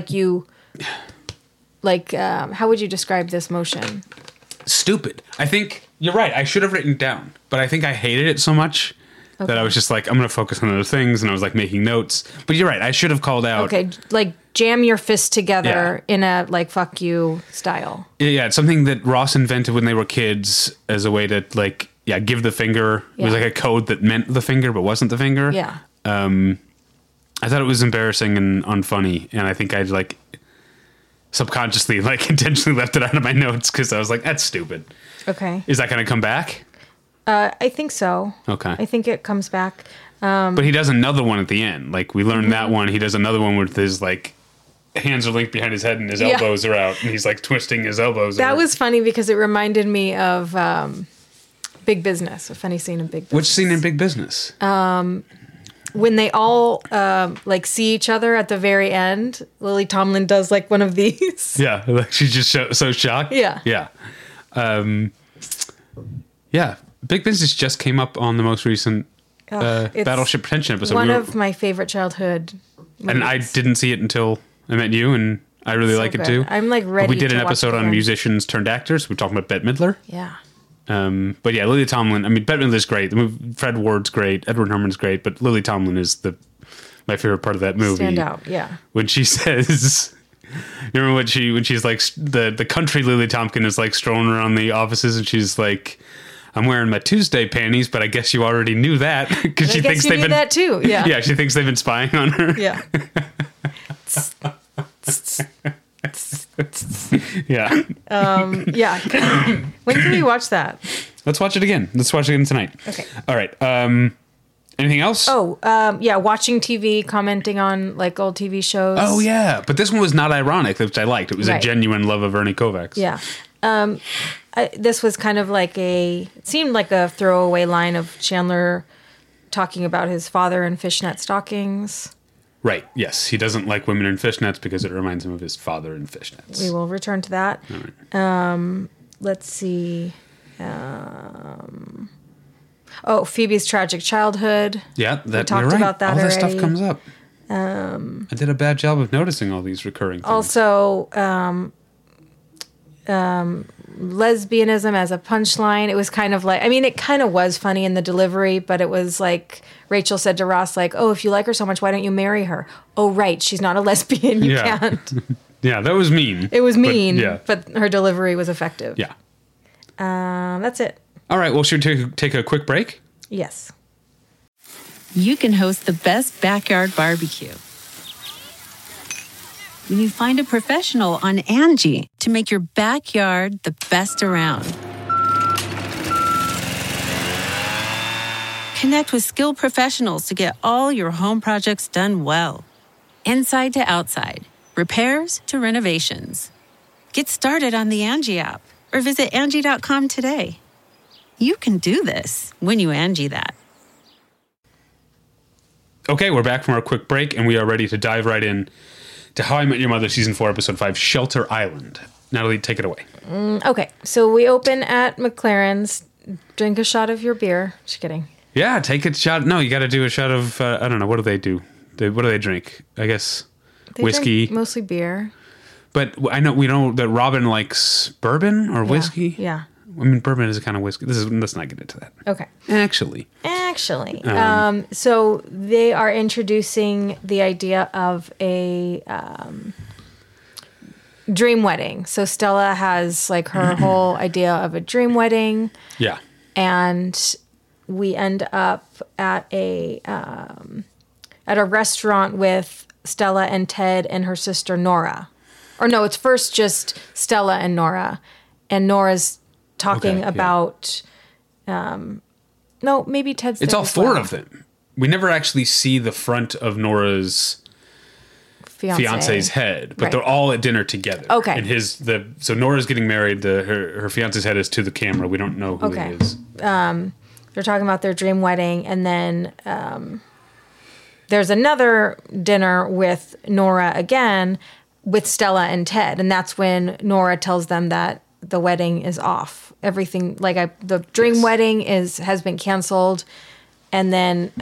Speaker 2: how would you describe this motion?
Speaker 1: Stupid. I think you're right. I should have written it down, but I think I hated it so much that I was just like, I'm going to focus on other things, and I was like making notes. But you're right. I should have called out.
Speaker 2: Okay, like jam your fists together in a fuck you style.
Speaker 1: Yeah, it's something that Ross invented when they were kids as a way to give the finger. It was
Speaker 2: Yeah.
Speaker 1: like a code that meant the finger but wasn't the finger.
Speaker 2: Yeah.
Speaker 1: I thought it was embarrassing and unfunny, and I think I'd subconsciously intentionally left it out of my notes because I was like, that's stupid.
Speaker 2: Okay.
Speaker 1: Is that going to come back?
Speaker 2: I think so.
Speaker 1: Okay.
Speaker 2: I think it comes back.
Speaker 1: But he does another one at the end. Like we learned
Speaker 2: Mm-hmm.
Speaker 1: that one. He does another one with his hands are linked behind his head and his
Speaker 2: Yeah.
Speaker 1: elbows are out, and he's twisting his elbows.
Speaker 2: That was funny because it reminded me of Big Business, a funny scene in Big Business.
Speaker 1: Which scene in Big Business?
Speaker 2: When they all see each other at the very end, Lily Tomlin does one of these.
Speaker 1: Yeah, she's just so shocked.
Speaker 2: Yeah.
Speaker 1: Yeah. Yeah. Big Business just came up on the most recent
Speaker 2: It's
Speaker 1: Battleship Pretension episode.
Speaker 2: One of my favorite childhood movies.
Speaker 1: And I didn't see it until I met you, and I really like it
Speaker 2: good.
Speaker 1: too.
Speaker 2: I'm ready.
Speaker 1: We did
Speaker 2: to
Speaker 1: an
Speaker 2: watch
Speaker 1: episode
Speaker 2: it
Speaker 1: on
Speaker 2: again.
Speaker 1: musicians turned actors. We talked about Bette Midler.
Speaker 2: Yeah.
Speaker 1: But yeah, Lily Tomlin. I mean, Bette Midler's great. The movie, Fred Ward's great. Edward Herrmann's great. But Lily Tomlin is my favorite part of that movie.
Speaker 2: Stand out. Yeah.
Speaker 1: When she says, you remember when she's like the country Lily Tompkin is strolling around the offices, and she's like, I'm wearing my Tuesday panties, but I guess you already knew that because she
Speaker 2: I guess
Speaker 1: thinks
Speaker 2: you
Speaker 1: they've
Speaker 2: knew
Speaker 1: been
Speaker 2: that too. Yeah.
Speaker 1: yeah, she thinks they've been spying on her.
Speaker 2: Yeah.
Speaker 1: Yeah.
Speaker 2: Yeah. When can we watch that?
Speaker 1: Let's watch it again. Let's watch it again tonight.
Speaker 2: Okay.
Speaker 1: All right. Anything else?
Speaker 2: Oh, yeah. Watching TV, commenting on old TV shows.
Speaker 1: Oh, yeah. But this one was not ironic, which I liked. It was a
Speaker 2: Right.
Speaker 1: genuine love of Ernie Kovacs.
Speaker 2: Yeah. This was kind of it seemed like a throwaway line of Chandler talking about his father in fishnet stockings.
Speaker 1: Right. Yes. He doesn't like women in fishnets because it reminds him of his father in fishnets.
Speaker 2: We will return to that.
Speaker 1: All right.
Speaker 2: Let's see. Phoebe's tragic childhood.
Speaker 1: Yeah,
Speaker 2: talked
Speaker 1: you're right.
Speaker 2: about that
Speaker 1: all this stuff
Speaker 2: already.
Speaker 1: comes up. I did a bad job of noticing all these recurring things.
Speaker 2: Also, lesbianism as a punchline. It was kind of it kind of was funny in the delivery, but it was Rachel said to Ross, oh, if you like her so much, why don't you marry her? Oh, right. She's not a lesbian. You
Speaker 1: Yeah.
Speaker 2: can't.
Speaker 1: Yeah, that was mean.
Speaker 2: It was mean,
Speaker 1: But,
Speaker 2: but her delivery was effective.
Speaker 1: yeah.
Speaker 2: That's it.
Speaker 1: All right. Well, should we take a quick break?
Speaker 2: Yes.
Speaker 3: You can host the best backyard barbecue when you find a professional on Angie to make your backyard the best around. Connect with skilled professionals to get all your home projects done well. Inside to outside, repairs to renovations. Get started on the Angie app or visit Angie.com today. You can do this when you Angie that.
Speaker 1: Okay, we're back from our quick break, and we are ready to dive right in to How I Met Your Mother Season 4, Episode 5, Shelter Island. Natalie, take it away.
Speaker 2: Okay. So we open at McLaren's. Drink a shot of your beer. Just kidding.
Speaker 1: Yeah, take a shot. No, you got to do a shot of, I don't know, what do they do? What do they drink? I guess
Speaker 2: They
Speaker 1: whiskey.
Speaker 2: drink mostly beer.
Speaker 1: But we know that Robin likes bourbon or whiskey.
Speaker 2: Yeah.
Speaker 1: I mean, bourbon is a kind of whiskey. Let's not get into that.
Speaker 2: Okay.
Speaker 1: Actually.
Speaker 2: So they are introducing the idea of a dream wedding. So Stella has her whole idea of a dream wedding,
Speaker 1: Yeah.
Speaker 2: and we end up at a restaurant with Stella and Ted and her sister Nora. Or no, it's first just Stella and Nora, and Nora's talking
Speaker 1: Okay, yeah.
Speaker 2: about. No, maybe Ted's.
Speaker 1: It's
Speaker 2: there
Speaker 1: all
Speaker 2: as
Speaker 1: four
Speaker 2: well.
Speaker 1: of them. we never actually see the front of Nora's fiance's head, but
Speaker 2: Right.
Speaker 1: they're all at dinner together.
Speaker 2: Okay.
Speaker 1: And so Nora's getting married. Her fiance's head is to the camera. We don't know who
Speaker 2: Okay.
Speaker 1: it is.
Speaker 2: They're talking about their dream wedding, and then there's another dinner with Nora again with Stella and Ted, and that's when Nora tells them that the wedding is off. Everything the dream
Speaker 1: Yes.
Speaker 2: wedding has been canceled, and then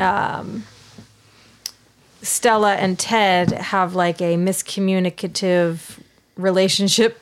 Speaker 2: Stella and Ted have like a miscommunicative relationship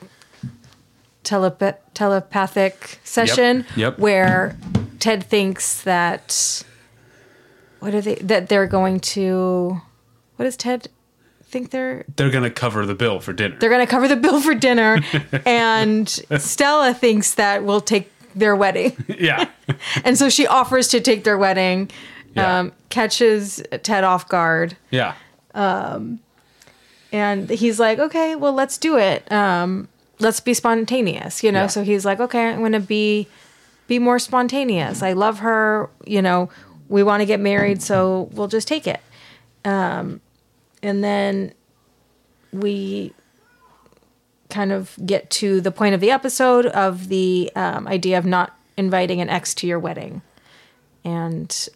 Speaker 2: telepathic session
Speaker 1: Yep.
Speaker 2: where Ted thinks that they're going to, what does Ted think
Speaker 1: They're going to cover the bill for dinner.
Speaker 2: they're going to cover the bill for dinner, and Stella thinks that we'll take their wedding.
Speaker 1: Yeah.
Speaker 2: And so she offers to take their wedding,
Speaker 1: Yeah.
Speaker 2: catches Ted off guard.
Speaker 1: Yeah.
Speaker 2: And he's like, okay, well, let's do it. Let's be spontaneous,
Speaker 1: Yeah.
Speaker 2: So he's like, okay, I'm going to be more spontaneous. I love her, we want to get married, so we'll just take it. And then we kind of get to the point of the episode of the idea of not inviting an ex to your wedding. And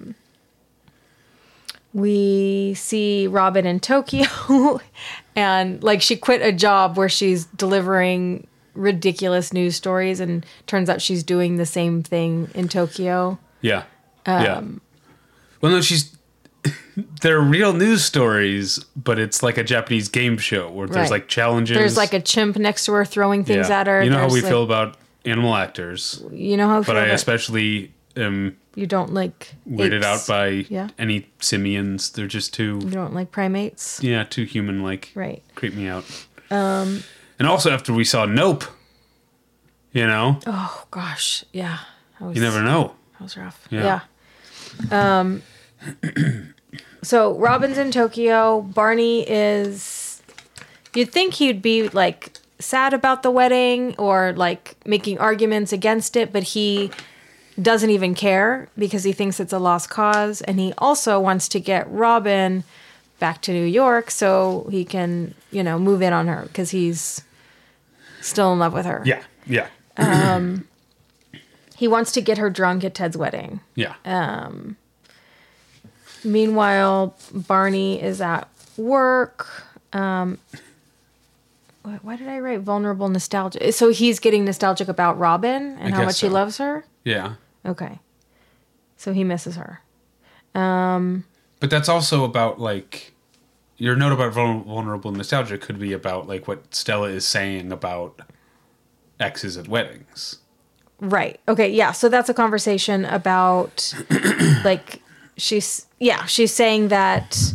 Speaker 2: we see Robin in Tokyo, and she quit a job where she's delivering ridiculous news stories, and turns out she's doing the same thing in Tokyo.
Speaker 1: Yeah. Yeah. Well, no, they're real news stories, but it's like a Japanese game show where there's
Speaker 2: Right.
Speaker 1: challenges.
Speaker 2: There's a chimp next to her throwing things at her.
Speaker 1: You know how we
Speaker 2: There's,
Speaker 1: feel about animal actors,
Speaker 2: You know how
Speaker 1: but I especially am
Speaker 2: you don't like
Speaker 1: weirded
Speaker 2: apes.
Speaker 1: out by
Speaker 2: Yeah.
Speaker 1: any simians. They're just
Speaker 2: You
Speaker 1: too,
Speaker 2: don't like primates.
Speaker 1: too human-like.
Speaker 2: Right.
Speaker 1: Creep me out. And also after we saw Nope,
Speaker 2: Oh gosh, yeah.
Speaker 1: you never know.
Speaker 2: That was rough.
Speaker 1: Yeah.
Speaker 2: Yeah. So Robin's in Tokyo. Barney is. You'd think he'd be sad about the wedding or making arguments against it, but he doesn't even care because he thinks it's a lost cause, and he also wants to get Robin back to New York so he can, move in on her because he's still in love with her.
Speaker 1: Yeah. Yeah.
Speaker 2: He wants to get her drunk at Ted's wedding.
Speaker 1: Yeah.
Speaker 2: Meanwhile, Barney is at work. Why did I write vulnerable nostalgia? So he's getting nostalgic about Robin and how
Speaker 1: guess
Speaker 2: much he
Speaker 1: so.
Speaker 2: loves her?
Speaker 1: Yeah.
Speaker 2: Okay. So he misses her.
Speaker 1: But that's also about your note about vulnerable nostalgia could be about what Stella is saying about exes at weddings.
Speaker 2: Right. Okay. Yeah. So that's a conversation about she's saying that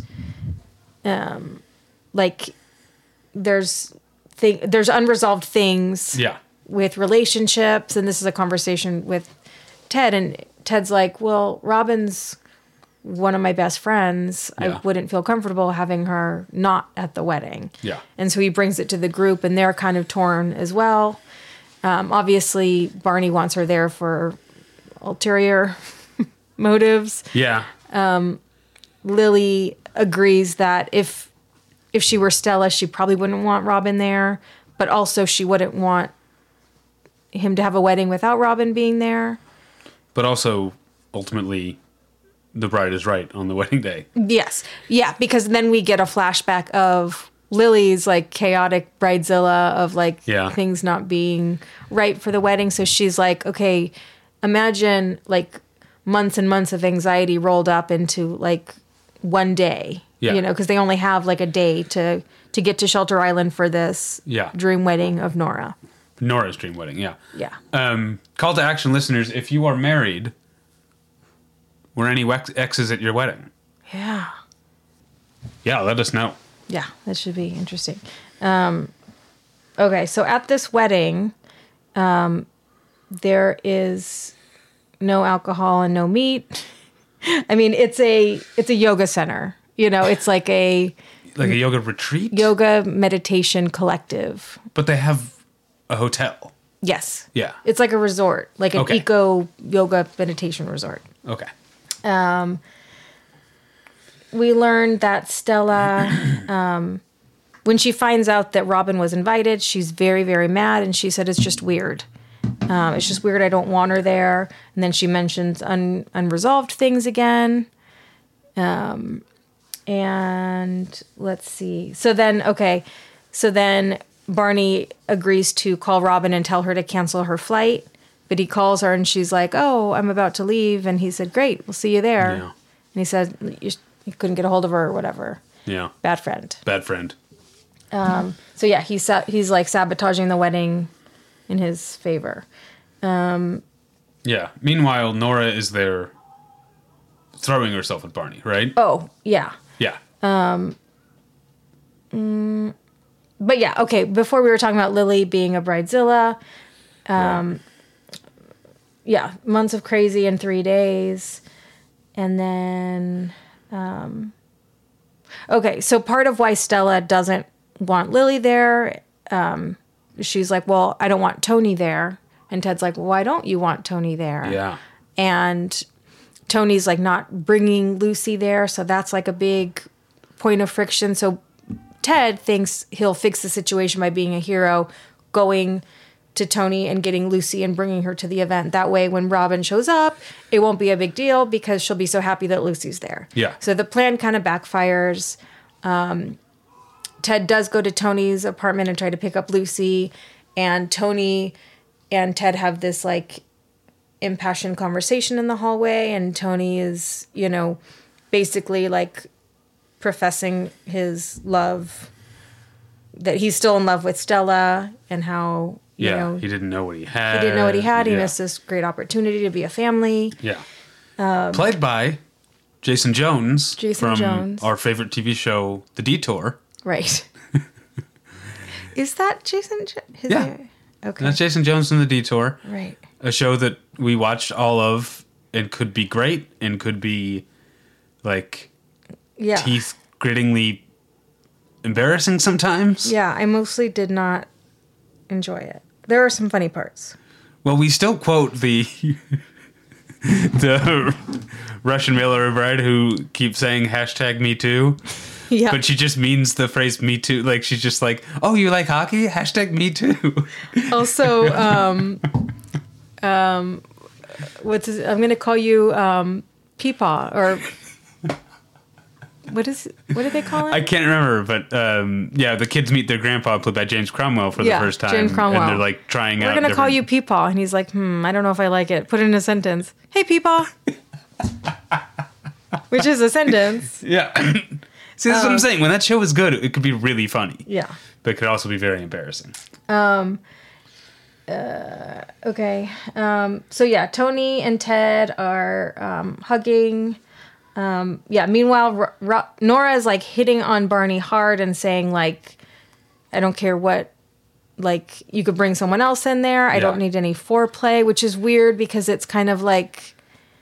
Speaker 2: there's unresolved things
Speaker 1: Yeah.
Speaker 2: with relationships, and this is a conversation with Ted, and Ted's like, well, Robin's one of my best friends.
Speaker 1: Yeah.
Speaker 2: I wouldn't feel comfortable having her not at the wedding.
Speaker 1: Yeah.
Speaker 2: And so he brings it to the group, and they're kind of torn as well. Obviously, Barney wants her there for ulterior motives.
Speaker 1: Yeah.
Speaker 2: Lily agrees that if she were Stella, she probably wouldn't want Robin there, but also she wouldn't want him to have a wedding without Robin being there.
Speaker 1: But also, ultimately, the bride is right on the wedding day.
Speaker 2: Yes. Yeah, because then we get a flashback of Lily's chaotic bridezilla of
Speaker 1: Yeah.
Speaker 2: things not being right for the wedding. So she's like, okay, imagine months and months of anxiety rolled up into one day.
Speaker 1: Yeah.
Speaker 2: Because they only have a day to get to Shelter Island for this
Speaker 1: Yeah.
Speaker 2: dream wedding of Nora.
Speaker 1: Nora's dream wedding, yeah.
Speaker 2: Yeah.
Speaker 1: Call to action, listeners. If you are married, were any exes at your wedding?
Speaker 2: Yeah.
Speaker 1: Yeah, let us know.
Speaker 2: Yeah, that should be interesting. Okay, so at this wedding, there is no alcohol and no meat. I mean, it's a yoga center. It's like a
Speaker 1: yoga retreat?
Speaker 2: yoga meditation collective.
Speaker 1: But they have a hotel.
Speaker 2: Yes.
Speaker 1: Yeah.
Speaker 2: It's like a resort, like an
Speaker 1: Okay.
Speaker 2: eco yoga meditation resort.
Speaker 1: Okay.
Speaker 2: we learned that Stella, when she finds out that Robin was invited, she's very, very mad, and she said it's just weird. It's just weird. I don't want her there. And then she mentions unresolved things again. And let's see. So then Barney agrees to call Robin and tell her to cancel her flight. But he calls her and she's like, "Oh, I'm about to leave." And he said, "Great, we'll see you there."
Speaker 1: Yeah.
Speaker 2: And he said, "You couldn't get a hold of her or whatever."
Speaker 1: Yeah.
Speaker 2: Bad friend.
Speaker 1: Bad friend.
Speaker 2: So yeah, he's like sabotaging the wedding in his favor.
Speaker 1: Yeah. Meanwhile, Nora is there throwing herself at Barney, right?
Speaker 2: Oh, yeah.
Speaker 1: Yeah.
Speaker 2: But yeah, okay, before we were talking about Lily being a bridezilla. Yeah, months of crazy in 3 days. And then, okay, so part of why Stella doesn't want Lily there, she's like, "Well, I don't want Tony there." And Ted's like, "Well, why don't you want Tony there?"
Speaker 1: Yeah.
Speaker 2: And Tony's like not bringing Lucy there, so that's like a big point of friction. So Ted thinks he'll fix the situation by being a hero, going to Tony and getting Lucy and bringing her to the event. That way, when Robin shows up, it won't be a big deal because she'll be so happy that Lucy's there.
Speaker 1: Yeah.
Speaker 2: So the plan kind of backfires. Ted does go to Tony's apartment and try to pick up Lucy, and Tony and Ted have this like impassioned conversation in the hallway, and Tony is, basically like professing his love, that he's still in love with Stella, and how,
Speaker 1: he didn't know what he had.
Speaker 2: he didn't know what he had. He
Speaker 1: Yeah.
Speaker 2: missed this great opportunity to be a family.
Speaker 1: Yeah. Played by Jason Jones
Speaker 2: Jason
Speaker 1: from
Speaker 2: Jones.
Speaker 1: our favorite TV show, The Detour.
Speaker 2: Right. Is that Jason? His
Speaker 1: Yeah.
Speaker 2: name? Okay.
Speaker 1: That's Jason Jones from The Detour.
Speaker 2: Right.
Speaker 1: A show that we watched all of and could be great and could be like
Speaker 2: Yeah.
Speaker 1: teeth grittingly embarrassing sometimes.
Speaker 2: Yeah, I mostly did not enjoy it. There are some funny parts.
Speaker 1: Well, we still quote the the Russian mail-order bride who keeps saying #MeToo.
Speaker 2: Yeah.
Speaker 1: But she just means the phrase "me too." Like she's just like, "Oh, you like hockey? #MeToo."
Speaker 2: Also, I'm going to call you Peepaw, or what do they call him?
Speaker 1: I can't remember, but the kids meet their grandpa, played by James Cromwell, for the first time.
Speaker 2: James Cromwell.
Speaker 1: And they're like trying out.
Speaker 2: We're going to call you Peepaw. And he's like, I don't know if I like it. Put it in a sentence. Hey, Peepaw. Which is a sentence.
Speaker 1: Yeah. See, that's what I'm saying. When that show is good, it could be really funny.
Speaker 2: Yeah.
Speaker 1: But it could also be very embarrassing.
Speaker 2: Okay. So yeah, Tony and Ted are hugging. Meanwhile, Nora is like hitting on Barney hard and saying like, "I don't care what, like you could bring someone else in there. I don't need any foreplay," which is weird because it's kind of like,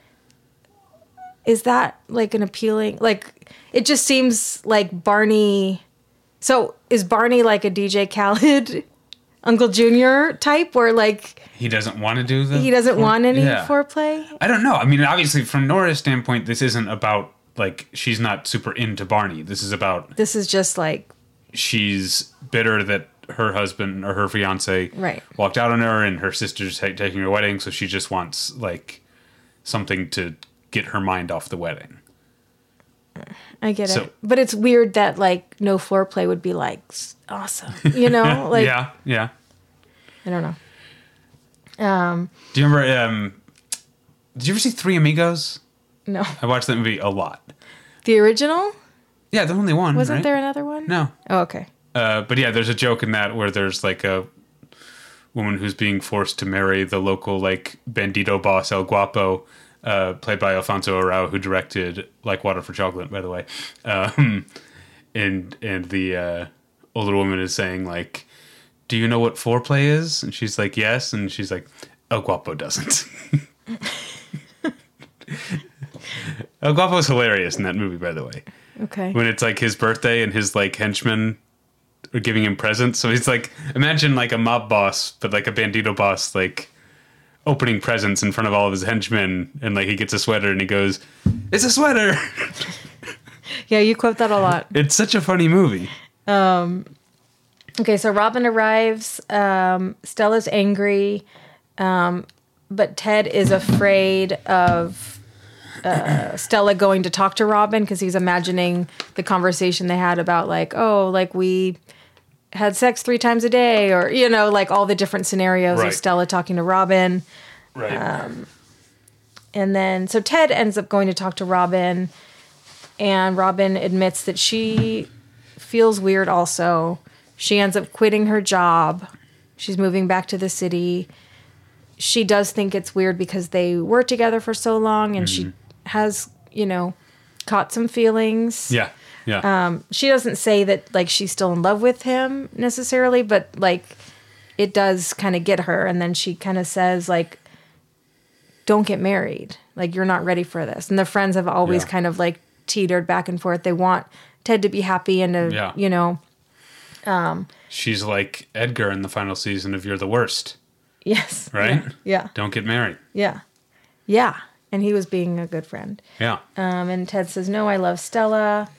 Speaker 2: is that like an appealing, like it just seems like Barney. So is Barney like a DJ Khaled, Uncle Junior type where like
Speaker 1: He doesn't want to do the...
Speaker 2: he doesn't want any foreplay?
Speaker 1: I don't know. I mean, obviously, from Nora's standpoint, this isn't about, like, she's not super into Barney. This is
Speaker 2: just like...
Speaker 1: she's bitter that her husband or her fiance walked out on her and her sister's taking her wedding, so she just wants, like, something to get her mind off the wedding.
Speaker 2: I get it. But it's weird that, like, no foreplay would be, like, awesome. You know? Like,
Speaker 1: yeah.
Speaker 2: I don't know.
Speaker 1: Do you remember, did you ever see Three Amigos?
Speaker 2: No.
Speaker 1: I watched that movie a lot.
Speaker 2: The original?
Speaker 1: Yeah, the only one,
Speaker 2: Wasn't
Speaker 1: right?
Speaker 2: there another one?
Speaker 1: No.
Speaker 2: Oh, okay.
Speaker 1: But yeah, there's a joke in that where there's, like, a woman who's being forced to marry the local, like, bandito boss, El Guapo, played by Alfonso Arau, who directed Like Water for Chocolate, by the way. And the older woman is saying, like, "Do you know what foreplay is?" And she's like, "Yes." And she's like, "El Guapo doesn't." El Guapo's hilarious in that movie, by the way.
Speaker 2: Okay.
Speaker 1: When it's, like, his birthday and his, like, henchmen are giving him presents. So he's, like, imagine, like, a mob boss, but, like, a bandito boss, like, opening presents in front of all of his henchmen, and like he gets a sweater and he goes, "It's a sweater."
Speaker 2: Yeah, you quote that a lot.
Speaker 1: It's such a funny movie.
Speaker 2: Okay, so Robin arrives. Stella's angry, but Ted is afraid of Stella going to talk to Robin because he's imagining the conversation they had about we had sex 3 times a day, or all the different scenarios of Stella talking to Robin.
Speaker 1: Right.
Speaker 2: And then so Ted ends up going to talk to Robin, and Robin admits that she feels weird also. She ends up quitting her job. She's moving back to the city. She does think it's weird because they were together for so long, and she has, caught some feelings.
Speaker 1: Yeah. Yeah.
Speaker 2: She doesn't say that she's still in love with him necessarily, but it does kind of get her. And then she kind of says don't get married. You're not ready for this. And the friends have always kind of teetered back and forth. They want Ted to be happy and to,
Speaker 1: she's like Edgar in the final season of You're the Worst.
Speaker 2: Yes.
Speaker 1: Right?
Speaker 2: Yeah.
Speaker 1: Don't get married.
Speaker 2: Yeah. Yeah. And he was being a good friend.
Speaker 1: Yeah.
Speaker 2: And Ted says, no, I love Stella.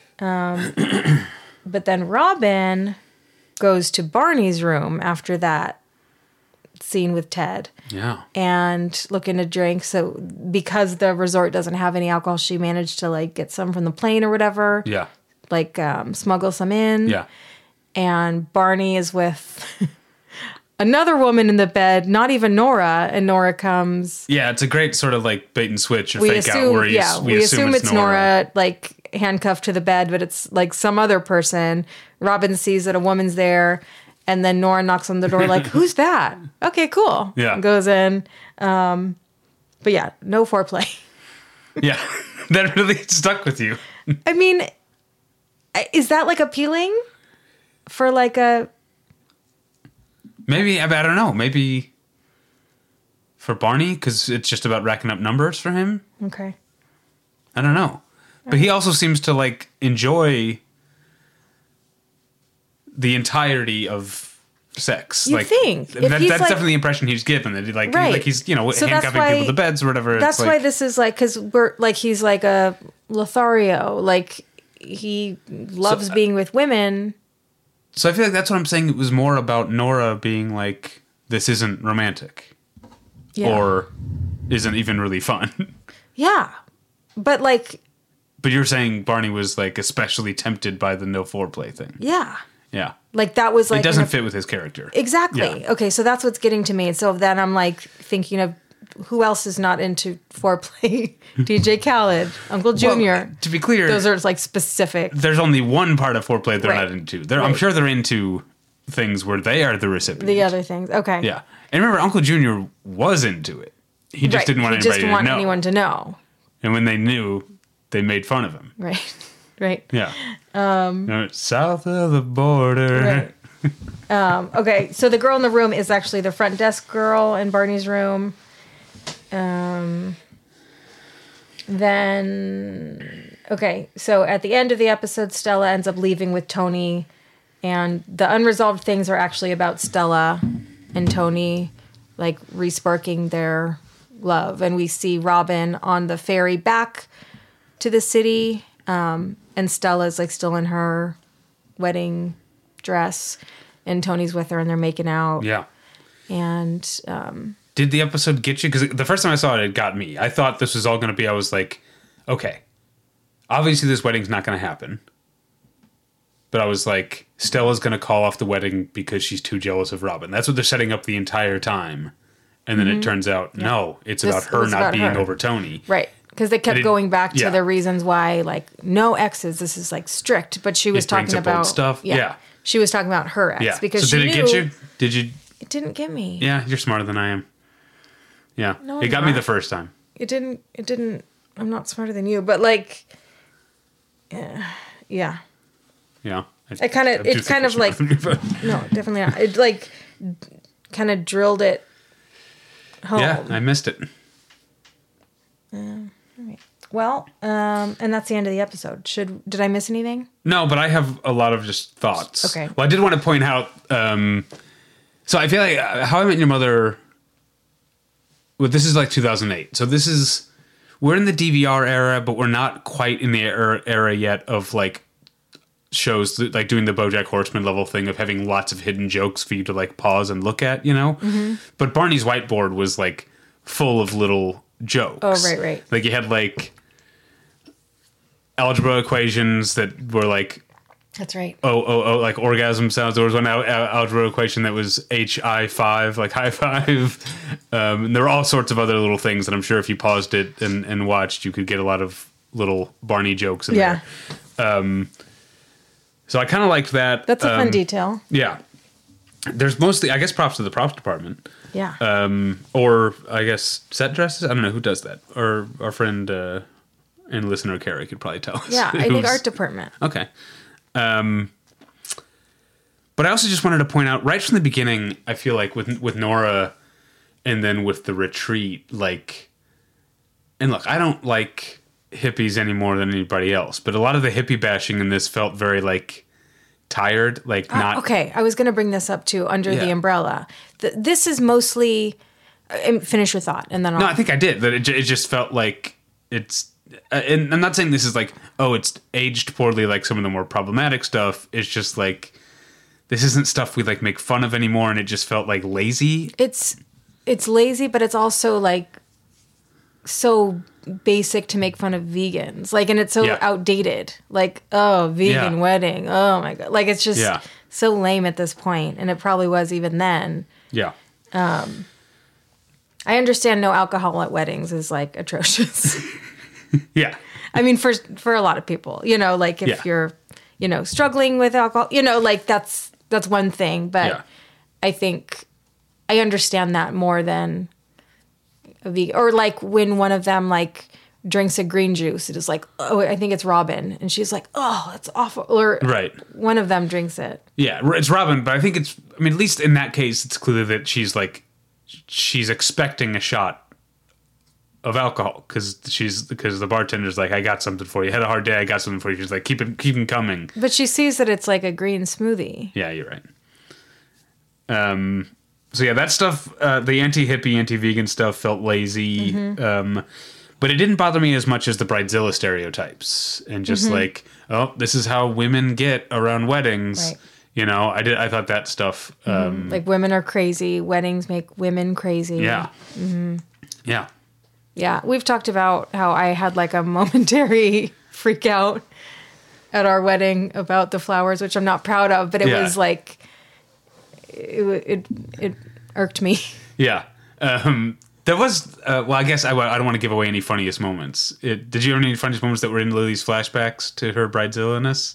Speaker 2: But then Robin goes to Barney's room after that scene with Ted.
Speaker 1: Yeah.
Speaker 2: And looking to drink. So because the resort doesn't have any alcohol, she managed to get some from the plane or whatever.
Speaker 1: Yeah.
Speaker 2: Smuggle some in.
Speaker 1: Yeah.
Speaker 2: And Barney is with another woman in the bed, not even Nora, and Nora comes.
Speaker 1: Yeah, it's a great sort of bait and switch or fake out where
Speaker 2: we assume it's Nora handcuffed to the bed, but it's some other person. Robin sees that a woman's there, and then Nora knocks on the door who's that? Okay, cool.
Speaker 1: Yeah.
Speaker 2: And goes in. But yeah, no foreplay.
Speaker 1: Yeah, that really stuck with you.
Speaker 2: I mean, is that appealing for a...
Speaker 1: Maybe, I don't know. Maybe for Barney, because it's just about racking up numbers for him.
Speaker 2: Okay.
Speaker 1: I don't know. But he also seems to enjoy the entirety of sex.
Speaker 2: You think.
Speaker 1: That's definitely the impression he's given. That he's,
Speaker 2: So
Speaker 1: handcuffing people to beds or whatever.
Speaker 2: That's why this is because we're he's a Lothario. He loves being with women.
Speaker 1: So I feel that's what I'm saying. It was more about Nora being this isn't romantic.
Speaker 2: Yeah.
Speaker 1: Or isn't even really fun.
Speaker 2: Yeah. But
Speaker 1: But you're saying Barney was especially tempted by the no foreplay thing.
Speaker 2: Yeah.
Speaker 1: Yeah.
Speaker 2: That was
Speaker 1: it doesn't fit with his character.
Speaker 2: Exactly.
Speaker 1: Yeah.
Speaker 2: Okay, so that's what's getting to me. So then I'm thinking of who else is not into foreplay? DJ Khaled, Uncle Junior.
Speaker 1: Well, to be clear,
Speaker 2: those are specific.
Speaker 1: There's only one part of foreplay they're
Speaker 2: Right.
Speaker 1: not into. I'm sure they're into things where they are the recipient.
Speaker 2: The other things. Okay.
Speaker 1: Yeah. And remember, Uncle Junior was into it. He just didn't want anybody to know.
Speaker 2: He just didn't want anyone to know.
Speaker 1: And when they knew, they made fun of him.
Speaker 2: Right. Right.
Speaker 1: Yeah. South of the border.
Speaker 2: Right. Okay, so the girl in the room is actually the front desk girl in Barney's room. Then, okay, so at the end of the episode, Stella ends up leaving with Tony, and the unresolved things are actually about Stella and Tony, re-sparking their love. And we see Robin on the ferry back to the city, and Stella's still in her wedding dress, and Tony's with her, and they're making out.
Speaker 1: Yeah.
Speaker 2: And
Speaker 1: did the episode get you? Because the first time I saw it, it got me. I thought this was all going to be, I was like, okay, obviously this wedding's not going to happen. But I was like, Stella's going to call off the wedding because she's too jealous of Robin. That's what they're setting up the entire time. And then it turns out, no, it's about her not being over Tony.
Speaker 2: Right. Because they kept going back to the reasons why, no exes, this is strict. But she was talking about
Speaker 1: stuff. Yeah.
Speaker 2: She was talking about her ex.
Speaker 1: Yeah.
Speaker 2: Because
Speaker 1: so did it get you? Did you?
Speaker 2: It didn't get me.
Speaker 1: Yeah, you're smarter than I am. Yeah.
Speaker 2: No,
Speaker 1: it got me the first time.
Speaker 2: It didn't. I'm not smarter than you, but yeah.
Speaker 1: Yeah.
Speaker 2: It kind of no, definitely not. It kind of drilled it home.
Speaker 1: Yeah, I missed it.
Speaker 2: All right. Well, and that's the end of the episode. Did I miss anything?
Speaker 1: No, but I have a lot of just thoughts.
Speaker 2: Okay.
Speaker 1: Well, I did want to point out. So I feel like How I Met Your Mother. Well, this is 2008. So this is we're in the DVR era, but we're not quite in the era yet of like shows that, like doing the BoJack Horseman level thing of having lots of hidden jokes for you to like pause and look at, you know? Mm-hmm. But Barney's Whiteboard was like full of little jokes.
Speaker 2: Oh, right.
Speaker 1: Like you had like algebra equations that were like,
Speaker 2: that's right.
Speaker 1: Oh, like orgasm sounds. There was one algebra equation that was HI5, like high five. And there were all sorts of other little things that I'm sure if you paused it and watched, you could get a lot of little Barney jokes in there. So I kind of liked that.
Speaker 2: That's a fun detail.
Speaker 1: Yeah. There's mostly, I guess, props to the props department.
Speaker 2: Yeah.
Speaker 1: Or I guess set dresses. I don't know who does that. Or our friend and listener Carrie could probably tell us.
Speaker 2: Yeah, I think art department.
Speaker 1: Okay. But I also just wanted to point out right from the beginning, I feel like with Nora and then with the retreat, like, and look, I don't like hippies any more than anybody else, but a lot of the hippie bashing in this felt very like tired, like not.
Speaker 2: Okay, I was going to bring this up too, under the umbrella. This is mostly, finish your thought and then I'll.
Speaker 1: No, I think I did, that it just felt like it's, and I'm not saying this is like, oh, it's aged poorly like some of the more problematic stuff. It's just like, this isn't stuff we like make fun of anymore, and it just felt like lazy.
Speaker 2: It's lazy, but it's also like so basic to make fun of vegans. Like, and it's so outdated. Like, oh, vegan wedding. Oh my God. Like, it's just so lame at this point, and it probably was even then.
Speaker 1: Yeah.
Speaker 2: I understand no alcohol at weddings is like atrocious.
Speaker 1: Yeah.
Speaker 2: I mean, for a lot of people, you know, like if you're, you know, struggling with alcohol, you know, like that's one thing. But I think I understand that more than a vegan. Or like when one of them like drinks a green juice, it is like, oh, I think it's Robin. And she's like, oh, that's awful. Or one of them drinks it.
Speaker 1: Yeah, it's Robin, but I think it's, I mean, at least in that case, it's clear that she's expecting a shot of alcohol because the bartender's like, I got something for you. Had a hard day, I got something for you. She's like, keep him coming.
Speaker 2: But she sees that it's like a green smoothie.
Speaker 1: Yeah, you're right. So yeah, that stuff, the anti-hippie, anti-vegan stuff felt lazy.
Speaker 2: Mm-hmm.
Speaker 1: But it didn't bother me as much as the Bridezilla stereotypes and just like, oh, this is how women get around weddings.
Speaker 2: Right.
Speaker 1: You know, I thought that stuff.
Speaker 2: Like women are crazy. Weddings make women crazy.
Speaker 1: Yeah. Mm-hmm. Yeah.
Speaker 2: Yeah, we've talked about how I had like a momentary freak out at our wedding about the flowers, which I'm not proud of, but it was like, it irked me. Yeah.
Speaker 1: There was, well, I guess I don't want to give away any funniest moments. Did you have any funniest moments that were in Lily's flashbacks to her Bridezilla-ness?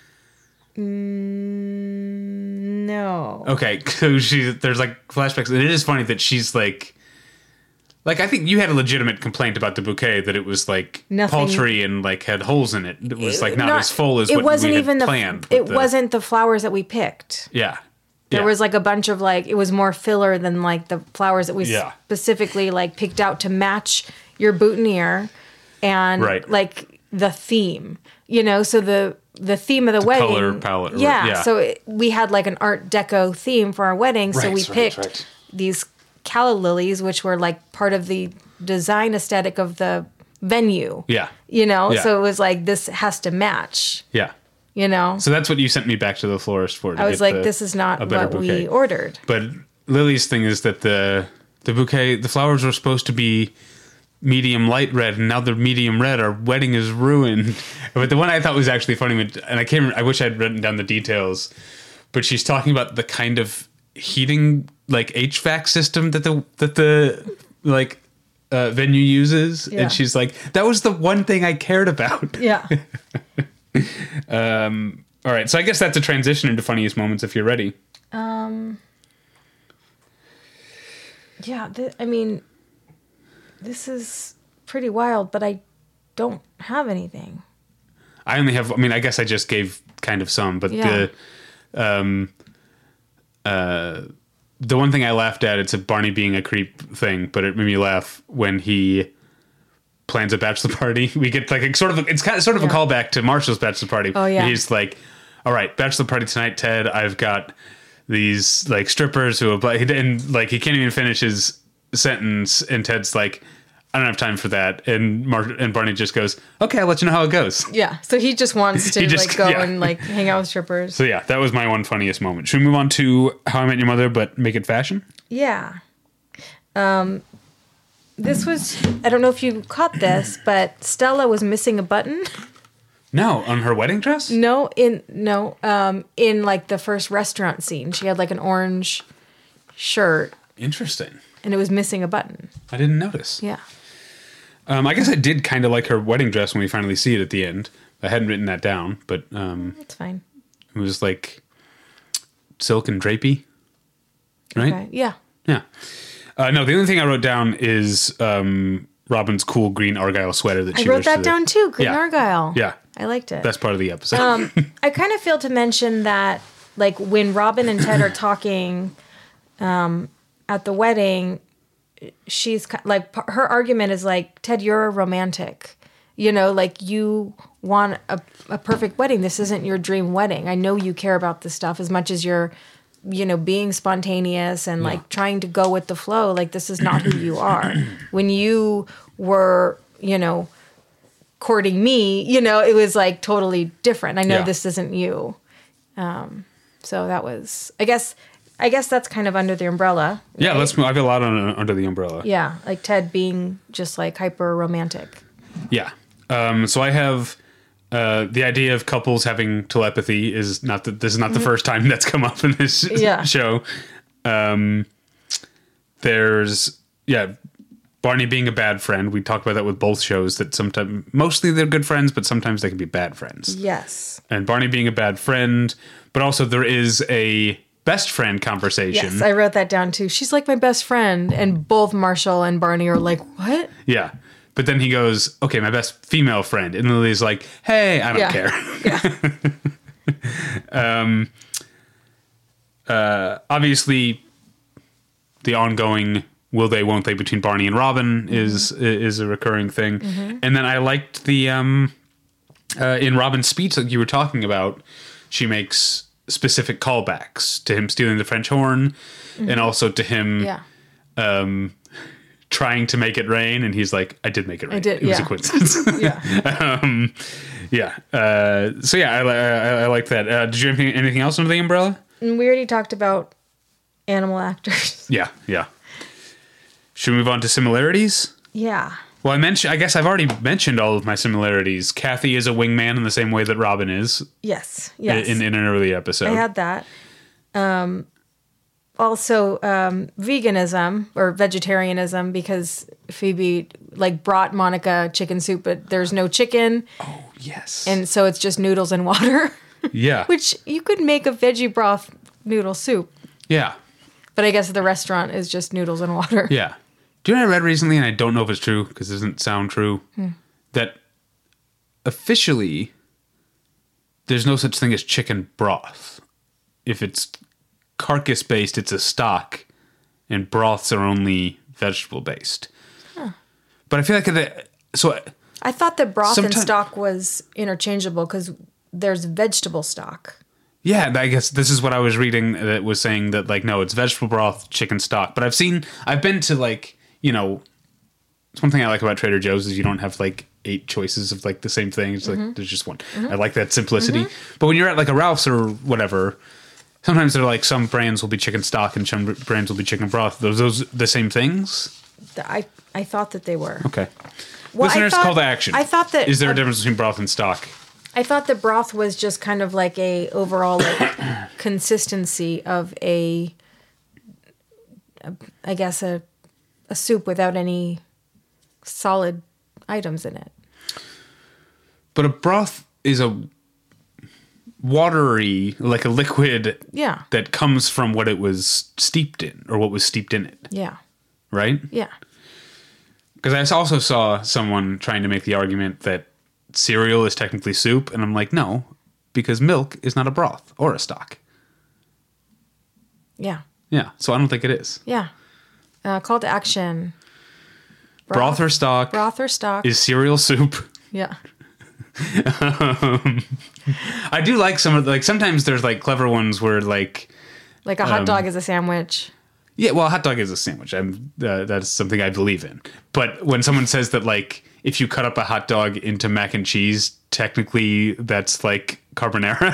Speaker 2: No.
Speaker 1: Okay, so there's like flashbacks, and it is funny that she's like I think you had a legitimate complaint about the bouquet that it was like paltry and like had holes in it. It was like not as full as what we had planned.
Speaker 2: It wasn't the flowers that we picked.
Speaker 1: Yeah.
Speaker 2: There was like a bunch of like, it was more filler than like the flowers that we specifically like picked out to match your boutonniere and like the theme, you know, so the theme of the wedding.
Speaker 1: Color palette.
Speaker 2: Yeah. So we had like an Art Deco theme for our wedding. So we picked these calla lilies, which were like part of the design aesthetic of the venue.
Speaker 1: Yeah.
Speaker 2: You know, so it was like, this has to match.
Speaker 1: Yeah.
Speaker 2: You know?
Speaker 1: So that's what you sent me back to the florist for.
Speaker 2: I was like, this is not what we ordered.
Speaker 1: But Lily's thing is that the bouquet, the flowers were supposed to be medium light red, and now they're medium red. Our wedding is ruined. But the one I thought was actually funny, and I wish I'd written down the details, but she's talking about the kind of heating, like HVAC system that the venue uses. Yeah. And she's like, that was the one thing I cared about.
Speaker 2: Yeah.
Speaker 1: All right, so I guess that's a transition into funniest moments if you're ready.
Speaker 2: Yeah, I mean, this is pretty wild, but I don't have anything.
Speaker 1: I only have, I guess I just gave kind of some, but the one thing I laughed at, it's a Barney being a creep thing, but it made me laugh when he plans a bachelor party. We get like a sort of a callback to Marshall's bachelor party.
Speaker 2: Oh yeah.
Speaker 1: He's like, all right, bachelor party tonight, Ted. I've got these like strippers who have, and like he can't even finish his sentence, and Ted's like, I don't have time for that. And Barney just goes, okay, I'll let you know how it goes.
Speaker 2: Yeah. So he just wants to go
Speaker 1: yeah.
Speaker 2: and like hang out with strippers.
Speaker 1: So yeah, that was my one funniest moment. Should we move on to How I Met Your Mother, but make it fashion?
Speaker 2: Yeah. This was, I don't know if you caught this, but Stella was missing a button.
Speaker 1: No, on her wedding dress?
Speaker 2: In like the first restaurant scene, she had like an orange shirt
Speaker 1: Interesting.
Speaker 2: and it was missing a button.
Speaker 1: I didn't notice.
Speaker 2: Yeah.
Speaker 1: I guess I did kind of like her wedding dress when we finally see it at the end. I hadn't written that down, but
Speaker 2: It's fine.
Speaker 1: it was like silk and drapey, right?
Speaker 2: Okay. Yeah.
Speaker 1: Yeah. No, the only thing I wrote down is Robin's cool green Argyle sweater that
Speaker 2: I
Speaker 1: she
Speaker 2: wrote
Speaker 1: wears
Speaker 2: that down too. Green
Speaker 1: Yeah.
Speaker 2: Argyle.
Speaker 1: Yeah.
Speaker 2: I liked it.
Speaker 1: Best part of the episode.
Speaker 2: I kind of failed to mention that, like, when Robin and Ted are talking at the wedding, she's like, her argument is like, Ted, you're a romantic. You know, like, you want a perfect wedding. This isn't your dream wedding. I know you care about this stuff as much as you're, you know, being spontaneous and like trying to go with the flow. Like, this is not who you are. When you were, you know, courting me, you know, it was like totally different. I know
Speaker 1: Yeah.
Speaker 2: this isn't you. So that was, I guess that's kind of under the umbrella.
Speaker 1: Yeah, let's move. I have a lot under the umbrella.
Speaker 2: Yeah, like Ted being just like hyper romantic.
Speaker 1: Yeah. So I have the idea of couples having telepathy is not that this is not the first time that's come up in this
Speaker 2: Yeah.
Speaker 1: show. There's Barney being a bad friend. We talked about that with both shows, that sometimes mostly they're good friends, but sometimes they can be bad friends.
Speaker 2: Yes.
Speaker 1: And Barney being a bad friend, but also there is a best friend conversation.
Speaker 2: Yes, I wrote that down too. She's like my best friend, and both Marshall and Barney are like, "What?"
Speaker 1: Yeah. But then he goes, okay, my best female friend. And Lily's like, hey, I don't care.
Speaker 2: Yeah.
Speaker 1: Obviously, the ongoing will they, won't they between Barney and Robin is a recurring thing. And then I liked the, in Robin's speech, like you were talking about, she makes specific callbacks to him stealing the French horn and also to him trying to make it rain, and he's like, I did make it rain. It was a coincidence. So I like that. Did you have anything else under the umbrella?
Speaker 2: And we already talked about animal actors.
Speaker 1: Yeah. Should we move on to similarities?
Speaker 2: Yeah.
Speaker 1: Well, I guess I've already mentioned all of my similarities. Kathy is a wingman in the same way that Robin is.
Speaker 2: Yes.
Speaker 1: In an early episode.
Speaker 2: I had that. Also, veganism or vegetarianism, because Phoebe like brought Monica chicken soup, but there's no chicken.
Speaker 1: Oh, yes.
Speaker 2: And so it's just noodles and water.
Speaker 1: Yeah.
Speaker 2: Which you could make a veggie broth noodle soup.
Speaker 1: Yeah.
Speaker 2: But I guess the restaurant is just noodles and water.
Speaker 1: Yeah. Do you know what I read recently, and I don't know if it's true because it doesn't sound true, that officially there's no such thing as chicken broth. If it's carcass-based, it's a stock, and broths are only vegetable-based. Huh. But I feel like
Speaker 2: I thought that broth and stock was interchangeable because there's vegetable stock.
Speaker 1: Yeah, I guess this is what I was reading that was saying that, like, no, it's vegetable broth, chicken stock. But I've been to, like, you know, it's one thing I like about Trader Joe's is you don't have, like, 8 choices of, like, the same thing. It's like, there's just one. I like that simplicity. But when you're at, like, a Ralph's or whatever, sometimes they're like, some brands will be chicken stock and some brands will be chicken broth. Those the same things?
Speaker 2: I thought that they were.
Speaker 1: Okay.
Speaker 2: Well,
Speaker 1: Listeners, call to action.
Speaker 2: I thought that...
Speaker 1: Is there a difference between broth and stock?
Speaker 2: I thought that broth was just kind of like a overall like consistency of I guess a soup without any solid items in it.
Speaker 1: But a broth is a watery, like a liquid that comes from what it was steeped in or what was steeped in it.
Speaker 2: Yeah.
Speaker 1: Right?
Speaker 2: Yeah.
Speaker 1: Because I also saw someone trying to make the argument that cereal is technically soup, and I'm like, no, because milk is not a broth or a stock.
Speaker 2: Yeah.
Speaker 1: Yeah, so I don't think it is.
Speaker 2: Yeah. Call to action.
Speaker 1: Broth or stock.
Speaker 2: Broth or stock.
Speaker 1: Is cereal soup.
Speaker 2: Yeah.
Speaker 1: I do like some of sometimes there's like clever ones where like
Speaker 2: a hot dog is a sandwich.
Speaker 1: Yeah, well, a hot dog is a sandwich. That's something I believe in. But when someone says that, like, if you cut up a hot dog into mac and cheese, technically that's like carbonara.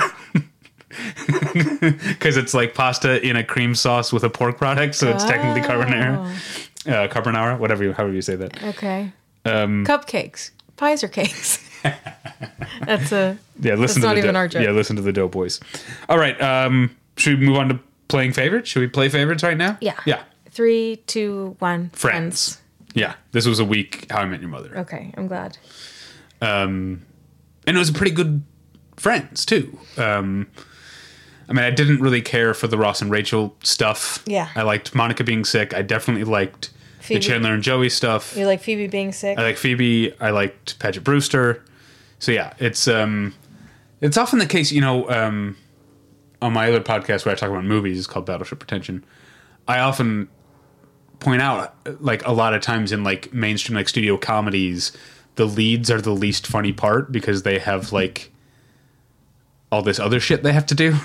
Speaker 1: Because it's like pasta in a cream sauce with a pork product, so it's technically carbonara. Carbonara, however you say that.
Speaker 2: Okay. Cupcakes. Pies or cakes? That's not even our joke.
Speaker 1: Yeah, listen to the Doughboys. All right. Should we move on to playing favorites? Should we play favorites right now?
Speaker 2: Yeah.
Speaker 1: Yeah.
Speaker 2: 3, 2, 1.
Speaker 1: Friends. Yeah. This was a week How I Met Your Mother.
Speaker 2: Okay, I'm glad.
Speaker 1: And it was a pretty good Friends too. I mean, I didn't really care for the Ross and Rachel stuff.
Speaker 2: Yeah.
Speaker 1: I liked Monica being sick. I definitely liked
Speaker 2: Phoebe.
Speaker 1: the Chandler and Joey stuff.
Speaker 2: You like Phoebe being sick?
Speaker 1: I like Phoebe. I liked Paget Brewster. So yeah, it's often the case, on my other podcast where I talk about movies called Battleship Pretension, I often point out, like, a lot of times in, like, mainstream, like, studio comedies, the leads are the least funny part because they have, like, all this other shit they have to do,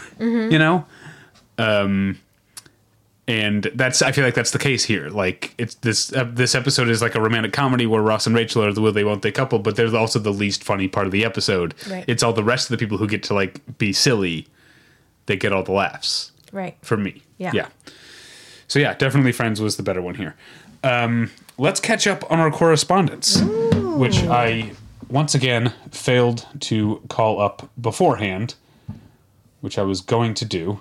Speaker 1: and I feel like that's the case here. Like, it's this episode is like a romantic comedy where Ross and Rachel are the will they won't they couple, but they're also the least funny part of the episode.
Speaker 2: Right.
Speaker 1: It's all the rest of the people who get to, like, be silly. They get all the laughs.
Speaker 2: Right.
Speaker 1: For me.
Speaker 2: Yeah.
Speaker 1: So yeah, definitely Friends was the better one here. Let's catch up on our correspondence, which I once again failed to call up beforehand, which I was going to do.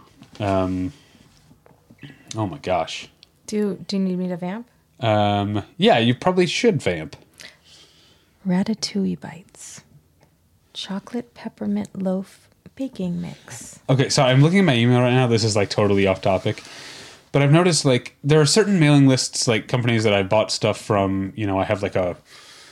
Speaker 1: Oh my gosh.
Speaker 2: Do you need me to vamp?
Speaker 1: Yeah, you probably should vamp.
Speaker 2: Ratatouille bites. Chocolate peppermint loaf baking mix.
Speaker 1: Okay, so I'm looking at my email right now. This is, like, totally off topic. But I've noticed, like, there are certain mailing lists, like, companies that I bought stuff from. I have, like, a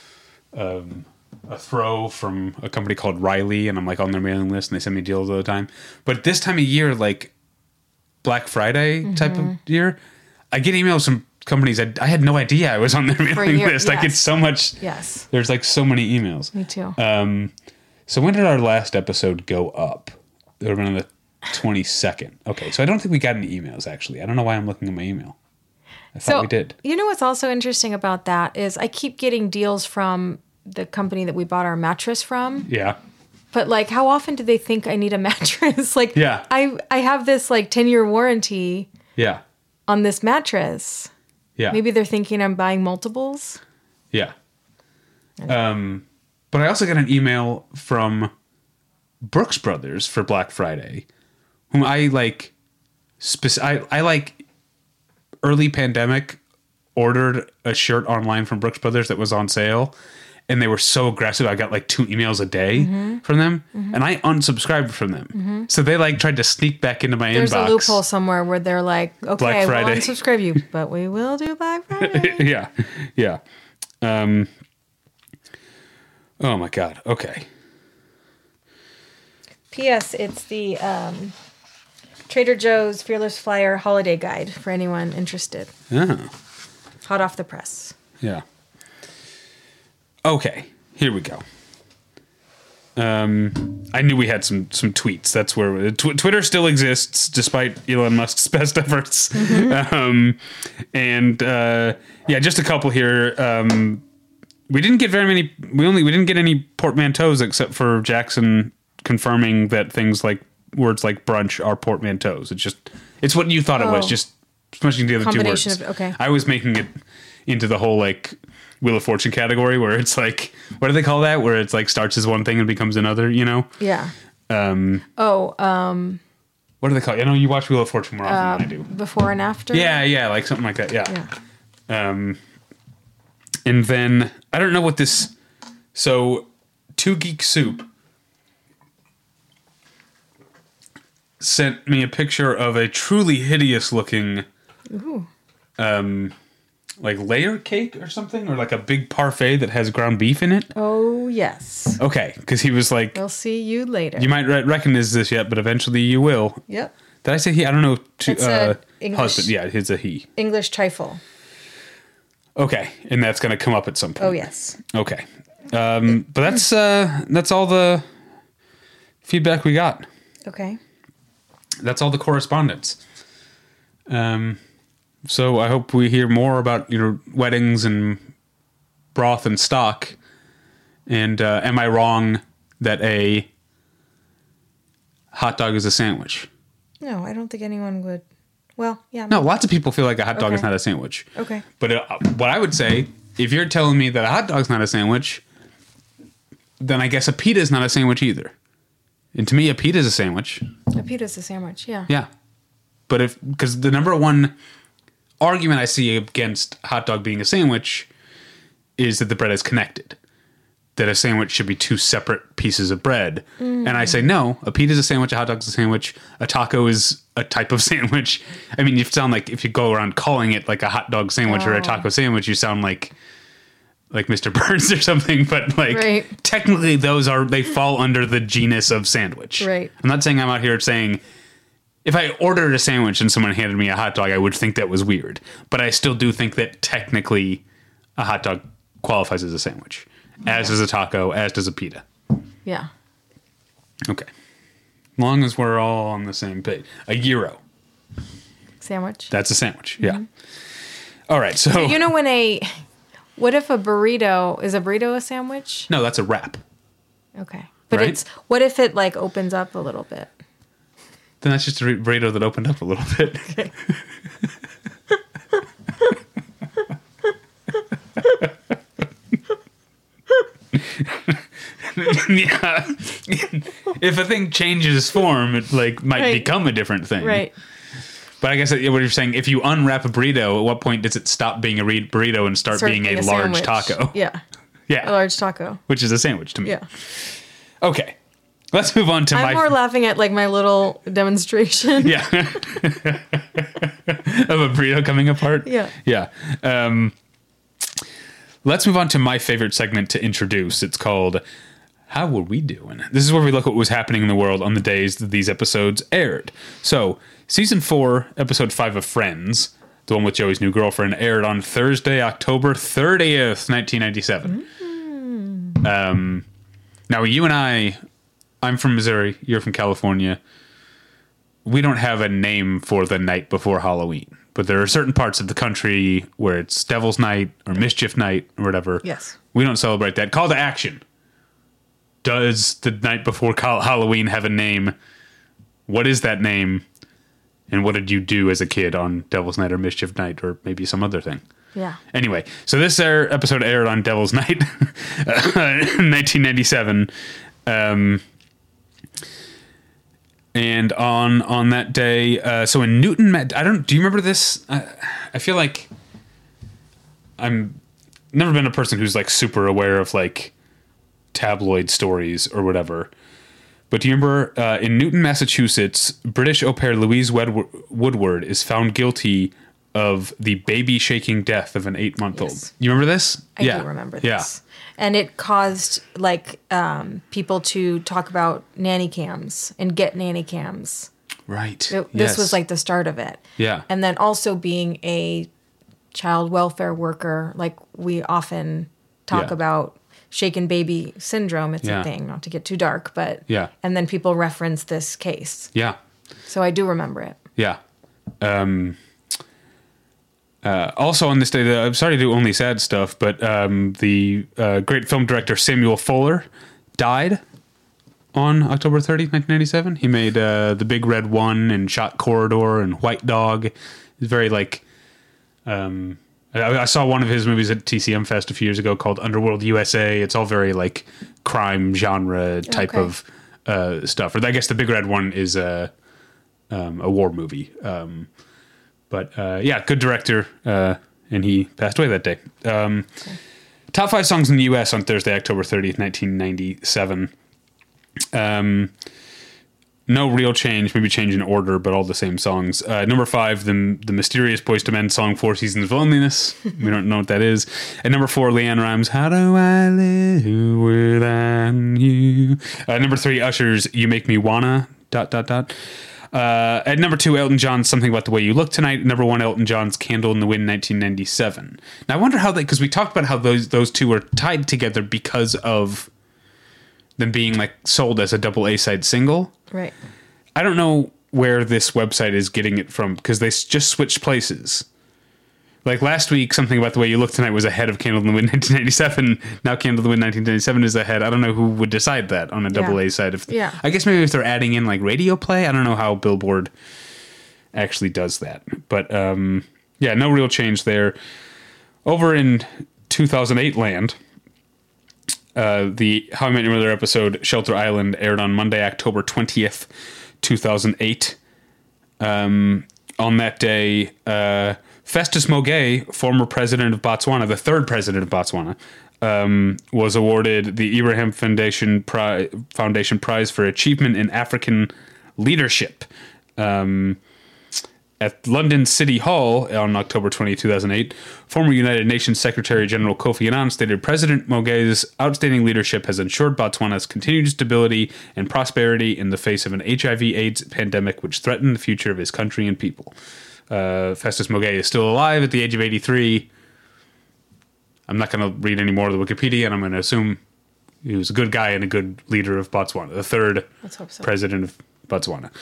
Speaker 1: throw from a company called Riley, and I'm, like, on their mailing list, and they send me deals all the time. But this time of year, like, Black Friday type of year, I get emails from companies I had no idea I was on their mailing list. Like, it's so much.
Speaker 2: Yes.
Speaker 1: There's, like, so many emails.
Speaker 2: Me too.
Speaker 1: So when did our last episode go up? It would have been on the 22nd. Okay, so I don't think we got any emails, actually. I don't know why I'm looking at my email. I thought we did.
Speaker 2: You know what's also interesting about that is I keep getting deals from the company that we bought our mattress from.
Speaker 1: Yeah.
Speaker 2: But, like, how often do they think I need a mattress? Like,
Speaker 1: yeah.
Speaker 2: I have this, like, 10-year warranty on this mattress.
Speaker 1: Yeah.
Speaker 2: Maybe they're thinking I'm buying multiples.
Speaker 1: Yeah. But I also got an email from Brooks Brothers for Black Friday, whom I like. I like early pandemic ordered a shirt online from Brooks Brothers that was on sale, and they were so aggressive. I got like 2 emails a day from them, and I unsubscribed from them. So they, like, tried to sneak back into my inbox.
Speaker 2: There's a loophole somewhere where they're like, okay, we'll unsubscribe you, but we will do Black Friday.
Speaker 1: Yeah. Oh my God. Okay.
Speaker 2: P.S. It's the Trader Joe's Fearless Flyer Holiday Guide for anyone interested.
Speaker 1: Oh.
Speaker 2: Hot off the press.
Speaker 1: Yeah. Okay. Here we go. I knew we had some tweets. That's where Twitter still exists despite Elon Musk's best efforts. Just a couple here. We didn't get very many. We didn't get any portmanteaus except for Jackson confirming that things like words like brunch are portmanteaus. It's what you thought it was. Just smushing together two words.
Speaker 2: Okay.
Speaker 1: I was making it into the whole, like, Wheel of Fortune category where it's like, what do they call that? Where it's like starts as one thing and becomes another.
Speaker 2: Yeah.
Speaker 1: What do they call it? I know you watch Wheel of Fortune more often than I do.
Speaker 2: Before and after.
Speaker 1: Yeah, like something like that. Yeah. And then I don't know what this. So, 2 Geek Soup sent me a picture of a truly hideous looking, like layer cake or something, or like a big parfait that has ground beef in it.
Speaker 2: Oh yes.
Speaker 1: Okay, because he was like,
Speaker 2: "We'll see you later."
Speaker 1: You might recognize this yet, but eventually you will.
Speaker 2: Yep.
Speaker 1: Did I say he? I don't know.
Speaker 2: English,
Speaker 1: husband. Yeah, it's a he.
Speaker 2: English trifle.
Speaker 1: Okay, and that's going to come up at some point.
Speaker 2: Oh yes.
Speaker 1: Okay, but that's all the feedback we got.
Speaker 2: Okay.
Speaker 1: That's all the correspondence. So I hope we hear more about weddings and broth and stock. And am I wrong that a hot dog is a sandwich?
Speaker 2: No, I don't think anyone would. Well, yeah.
Speaker 1: No, lots of people feel like a hot dog is
Speaker 2: Okay.
Speaker 1: not a sandwich.
Speaker 2: Okay.
Speaker 1: But what I would say, if you're telling me that a hot dog's not a sandwich, then I guess a pita is not a sandwich either. And to me, a pita is a sandwich.
Speaker 2: A pita's a sandwich, yeah.
Speaker 1: Yeah. But because the number one argument I see against hot dog being a sandwich is that the bread is connected. That a sandwich should be two separate pieces of bread. And I say, no, a pita is a sandwich, a hot dog is a sandwich, a taco is a type of sandwich. I mean, you sound like, if you go around calling it like a hot dog sandwich or a taco sandwich, you sound like Mr. Burns or something. But
Speaker 2: Right.
Speaker 1: technically they fall under the genus of sandwich.
Speaker 2: Right.
Speaker 1: I'm not saying I'm out here saying, if I ordered a sandwich and someone handed me a hot dog, I would think that was weird. But I still do think that technically a hot dog qualifies as a sandwich. As does a taco, as does a pita.
Speaker 2: Yeah.
Speaker 1: Okay. Long as we're all on the same page. A gyro.
Speaker 2: Sandwich.
Speaker 1: That's a sandwich. Yeah. All right. So.
Speaker 2: You know what if a burrito, is a burrito a sandwich?
Speaker 1: No, that's a wrap.
Speaker 2: Okay. But
Speaker 1: Right?
Speaker 2: what if it like opens up a little bit?
Speaker 1: Then that's just a burrito that opened up a little bit.
Speaker 2: Okay.
Speaker 1: Yeah. If a thing changes form, it might
Speaker 2: Right.
Speaker 1: become a different thing.
Speaker 2: Right.
Speaker 1: But I guess what you're saying, if you unwrap a burrito, at what point does it stop being a burrito and start being a large
Speaker 2: sandwich.
Speaker 1: taco?
Speaker 2: Yeah.
Speaker 1: Yeah.
Speaker 2: A large taco.
Speaker 1: Which is a sandwich to me.
Speaker 2: Yeah.
Speaker 1: Okay. Let's move on to
Speaker 2: I'm more laughing at like my little demonstration.
Speaker 1: Yeah. Of a burrito coming apart.
Speaker 2: Yeah.
Speaker 1: Yeah. Let's move on to my favorite segment to introduce. It's called How Were We Doing? This is where we look at what was happening in the world on the days that these episodes aired. So, season 4, episode 5 of Friends, the one with Joey's new girlfriend, aired on Thursday, October 30th, 1997. Now, you and I'm from Missouri, you're from California. We don't have a name for the night before Halloween, but there are certain parts of the country where it's Devil's Night or Mischief Night or whatever.
Speaker 2: Yes.
Speaker 1: We don't celebrate that. Call to action. Does the night before Halloween have a name? What is that name? And what did you do as a kid on Devil's Night or Mischief Night or maybe some other thing?
Speaker 2: Yeah.
Speaker 1: Anyway, so this episode aired on Devil's Night, 1997. And on that day, so in Newton, do you remember this? I feel like I'm never been a person who's like super aware of like tabloid stories or whatever. But do you remember in Newton, Massachusetts, British au pair Louise Woodward is found guilty of the baby shaking death of an 8-month-old.
Speaker 2: Yes.
Speaker 1: You remember this?
Speaker 2: I do remember this.
Speaker 1: Yeah.
Speaker 2: And it caused like people to talk about nanny cams and get nanny cams.
Speaker 1: Right.
Speaker 2: This was like the start of it.
Speaker 1: Yeah.
Speaker 2: And then also being a child welfare worker, like we often talk
Speaker 1: Yeah.
Speaker 2: about shaken baby syndrome. It's
Speaker 1: Yeah.
Speaker 2: a thing, not to get too dark, but
Speaker 1: Yeah.
Speaker 2: And then people reference this case.
Speaker 1: Yeah.
Speaker 2: So I do remember it.
Speaker 1: Yeah. Also on this day, I'm sorry to do only sad stuff, but the great film director Samuel Fuller died on October 30th, 1997. He made The Big Red One and Shot Corridor and White Dog. He's very like... I saw one of his movies at TCM Fest a few years ago called Underworld USA. It's all very like crime genre type
Speaker 2: Okay.
Speaker 1: of stuff. Or I guess The Big Red One is a war movie. But yeah, good director, and he passed away that day. Top 5 songs in the U.S. on Thursday, October 30th, 1997. No real change, maybe change in order, but all the same songs. Number 5, the mysterious Boyz II Men song 4 Seasons of Loneliness. We don't know what that is. And number 4, Leanne Rimes, How Do I Live Without You? Number 3, Usher's You Make Me Wanna... ... At number 2, Elton John's Something About the Way You Look Tonight. Number 1, Elton John's Candle in the Wind, 1997. Now, I wonder how because we talked about how those two were tied together because of them being like sold as a double A-side single.
Speaker 2: Right.
Speaker 1: I don't know where this website is getting it from because they just switched places. Like last week, Something About the Way You Look Tonight was ahead of Candle in the Wind 1997. Now Candle in the Wind 1997 is ahead. I don't know who would decide that on a double A side. I guess maybe if they're adding in like radio play. I don't know how Billboard actually does that. But yeah, no real change there. Over in 2008 land, the How I Met Your Mother episode Shelter Island aired on Monday, October 20th, 2008. On that day, Festus Mogae, former president of Botswana, the third president of Botswana, was awarded the Ibrahim Foundation Prize for Achievement in African Leadership. At London City Hall on October 20, 2008, former United Nations Secretary General Kofi Annan stated President Mogae's outstanding leadership has ensured Botswana's continued stability and prosperity in the face of an HIV/AIDS pandemic which threatened the future of his country and people. Festus Mogae is still alive at the age of 83. I'm not going to read any more of the Wikipedia, and I'm going to assume he was a good guy and a good leader of Botswana, the third president of Botswana.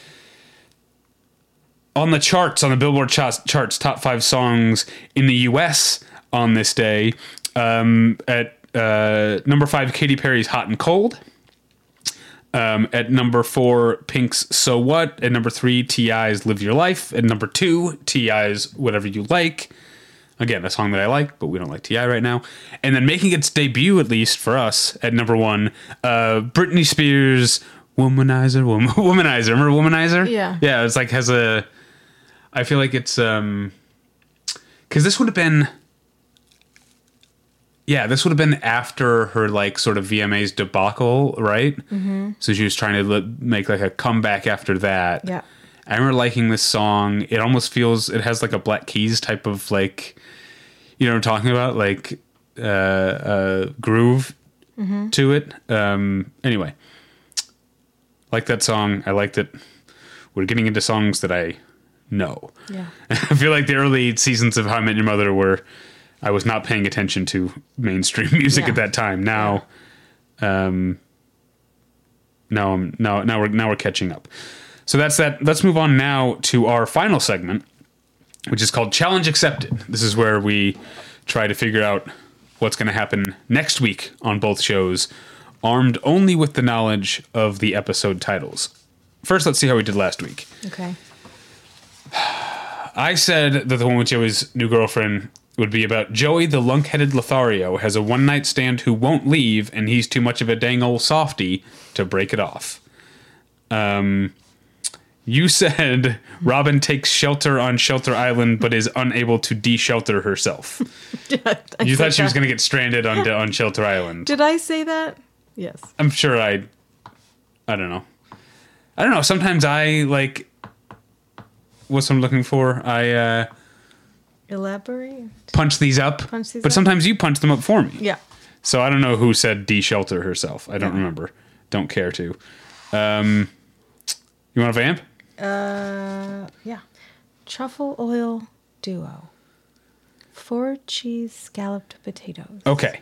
Speaker 1: On the charts, on the Billboard charts, top 5 songs in the U.S. on this day. At number 5, Katy Perry's Hot and Cold. At number 4, Pink's So What. At number 3, T.I.'s Live Your Life. At number 2, T.I.'s Whatever You Like. Again, a song that I like, but we don't like T.I. right now. And then making its debut, at least for us, at number 1, Britney Spears' Womanizer. Womanizer. Remember Womanizer?
Speaker 2: Yeah.
Speaker 1: Yeah, it's like has a... I feel like it's... Because this would have been... Yeah, this would have been after her, like, sort of VMA's debacle, right? Mm-hmm. So she was trying to make, like, a comeback after that.
Speaker 2: Yeah.
Speaker 1: I remember liking this song. It almost feels... It has, like, a Black Keys type of, like... You know what I'm talking about? Like, groove to it. Anyway. Like that song. I liked it. We're getting into songs that I know.
Speaker 2: Yeah.
Speaker 1: I feel like the early seasons of How I Met Your Mother were... I was not paying attention to mainstream music at that time. Now, now we're catching up. So that's that. Let's move on now to our final segment, which is called Challenge Accepted. This is where we try to figure out what's going to happen next week on both shows, armed only with the knowledge of the episode titles. First, let's see how we did last week.
Speaker 2: Okay.
Speaker 1: I said that the one with Joey's new girlfriend would be about Joey the lunk-headed Lothario has a one-night stand who won't leave, and he's too much of a dang old softy to break it off. You said Robin takes shelter on Shelter Island, but is unable to de-shelter herself. You thought she was going to get stranded on Shelter Island.
Speaker 2: Did I say that? Yes.
Speaker 1: I'm sure I don't know. I don't know. Sometimes I, like... What's I'm looking for? I
Speaker 2: elaborate.
Speaker 1: Punch these up. But sometimes you punch them up for me.
Speaker 2: Yeah.
Speaker 1: So I don't know who said de-shelter herself. I don't remember. Don't care to. You want a vamp?
Speaker 2: Yeah. Truffle oil duo. 4 cheese scalloped potatoes.
Speaker 1: Okay.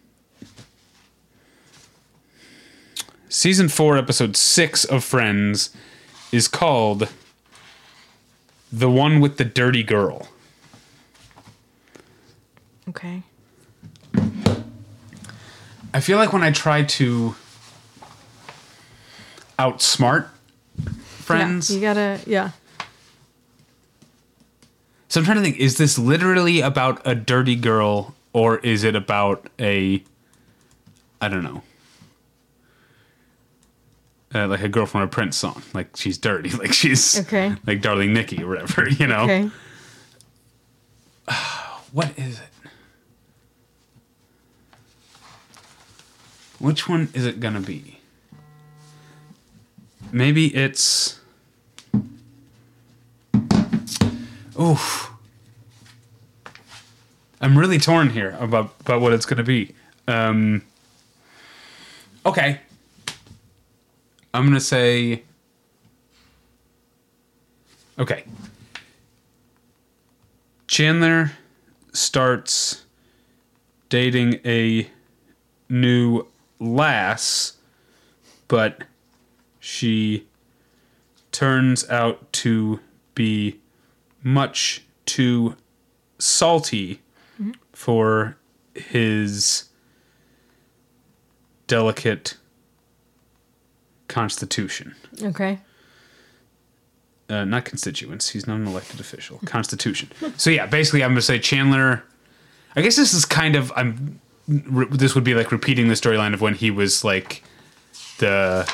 Speaker 1: Season 4, episode 6 of Friends is called The One with the Dirty Girl.
Speaker 2: Okay.
Speaker 1: I feel like when I try to outsmart Friends...
Speaker 2: Yeah, you gotta... Yeah.
Speaker 1: So I'm trying to think, is this literally about a dirty girl, or is it about a... I don't know. Like a Girl from a Prince song. Like, she's dirty. Like, she's...
Speaker 2: Okay.
Speaker 1: Like Darling Nikki or whatever, you know?
Speaker 2: Okay.
Speaker 1: What is it? Which one is it gonna be? Maybe it's... Oof. I'm really torn here about what it's gonna be. Okay. I'm gonna say... Okay. Chandler starts dating a new lass, but she turns out to be much too salty for his delicate constitution.
Speaker 2: Okay.
Speaker 1: Not constituents. He's not an elected official. Constitution. So yeah, basically I'm going to say Chandler... I guess this is kind of... this would be like repeating the storyline of when he was like the...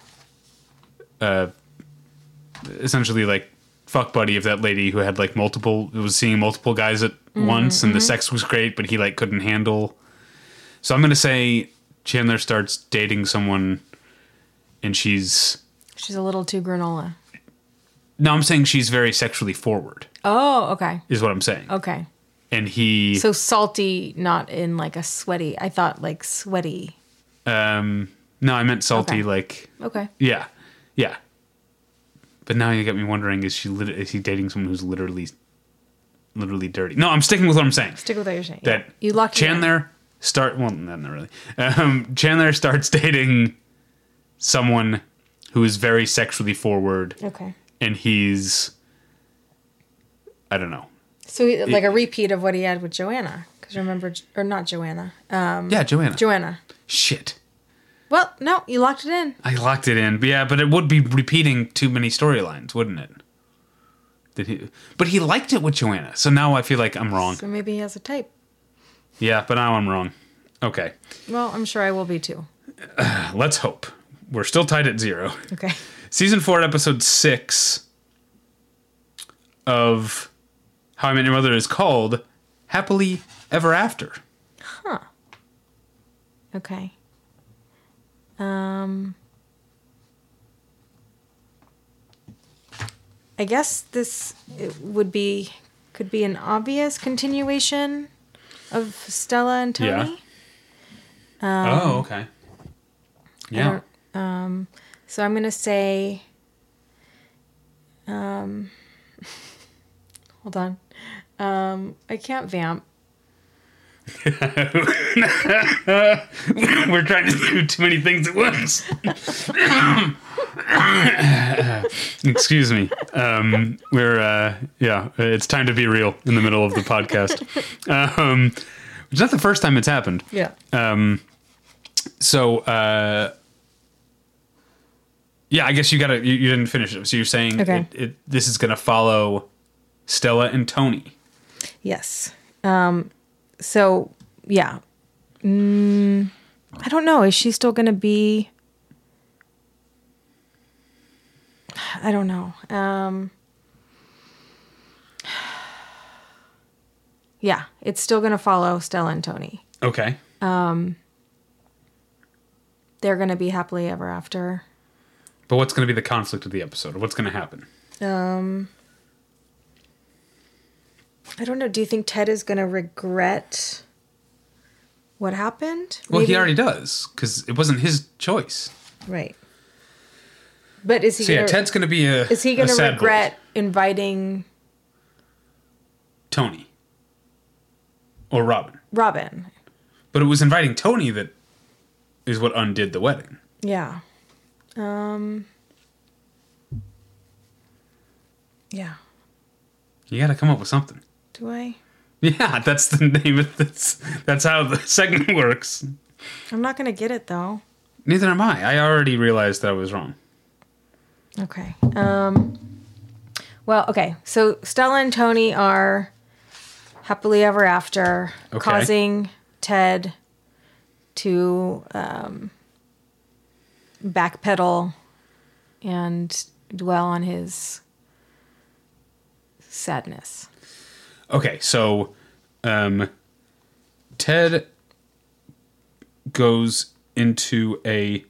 Speaker 1: essentially like fuck buddy of that lady who had like was seeing multiple guys at once, and the sex was great, but he like couldn't handle. So I'm going to say Chandler starts dating someone and she's
Speaker 2: a little too granola.
Speaker 1: No, I'm saying she's very sexually forward.
Speaker 2: Oh, okay.
Speaker 1: Is what I'm saying.
Speaker 2: Okay.
Speaker 1: And he...
Speaker 2: So salty, not in like a sweaty. I thought like sweaty.
Speaker 1: No, I meant salty,
Speaker 2: Okay.
Speaker 1: like...
Speaker 2: Okay.
Speaker 1: Yeah. Yeah. But now you get me wondering, is he dating someone who's literally dirty? No, I'm sticking with what I'm saying.
Speaker 2: Stick with what you're saying.
Speaker 1: That
Speaker 2: you locked
Speaker 1: Chandler not really. Chandler starts dating someone who is very sexually forward.
Speaker 2: Okay.
Speaker 1: And he's... I don't know.
Speaker 2: So like a repeat of what he had with Joanna. Because remember... Or not Joanna.
Speaker 1: Yeah, Joanna.
Speaker 2: Joanna.
Speaker 1: Shit.
Speaker 2: Well, no, you locked it in.
Speaker 1: I locked it in. Yeah, but it would be repeating too many storylines, wouldn't it? But he liked it with Joanna, so now I feel like I'm wrong.
Speaker 2: So maybe he has a type.
Speaker 1: Yeah, but now I'm wrong. Okay.
Speaker 2: Well, I'm sure I will be too.
Speaker 1: Let's hope. We're still tied at 0.
Speaker 2: Okay.
Speaker 1: Season 4, episode 6 of How I Met Your Mother is called Happily Ever After.
Speaker 2: Huh. Okay. I guess this could be an obvious continuation of Stella and Tony.
Speaker 1: Yeah. Oh, okay. Yeah.
Speaker 2: So I'm gonna say, hold on, I can't vamp.
Speaker 1: We're trying to do too many things at once. Excuse me. It's time to be real in the middle of the podcast. It's not the first time it's happened.
Speaker 2: Yeah.
Speaker 1: Yeah, I guess you didn't finish it. So you're saying
Speaker 2: Okay.
Speaker 1: this is going to follow Stella and Tony.
Speaker 2: Yes. So, yeah. I don't know. Is she still going to be... I don't know. Yeah, it's still going to follow Stella and Tony.
Speaker 1: Okay.
Speaker 2: They're going to be happily ever after.
Speaker 1: But what's going to be the conflict of the episode? Or what's going to happen?
Speaker 2: I don't know. Do you think Ted is going to regret what happened?
Speaker 1: Well,
Speaker 2: Maybe?
Speaker 1: he already does, because it wasn't his choice.
Speaker 2: Right. But is he
Speaker 1: So Ted's going to be
Speaker 2: is he going to
Speaker 1: sad
Speaker 2: regret
Speaker 1: boy.
Speaker 2: inviting
Speaker 1: Tony? Or Robin?
Speaker 2: Robin.
Speaker 1: But it was inviting Tony that is what undid the wedding.
Speaker 2: Yeah. Yeah.
Speaker 1: You got to come up with something.
Speaker 2: Do I?
Speaker 1: Yeah, that's the name of this. That's how the segment works.
Speaker 2: I'm not going to get it, though.
Speaker 1: Neither am I. I already realized that I was wrong.
Speaker 2: Okay. Well, okay. So Stella and Tony are happily ever after, causing Ted to backpedal and dwell on his sadness.
Speaker 1: Okay, so Ted goes into a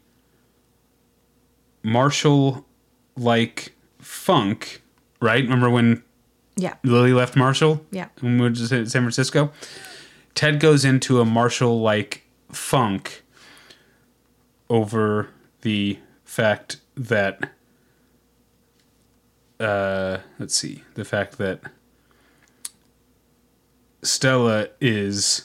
Speaker 1: Marshall-like funk, right? Remember when
Speaker 2: Yeah.
Speaker 1: Lily left Marshall?
Speaker 2: Yeah.
Speaker 1: When we went to San Francisco? Ted goes into a Marshall-like funk over the fact that... let's see. The fact that Stella is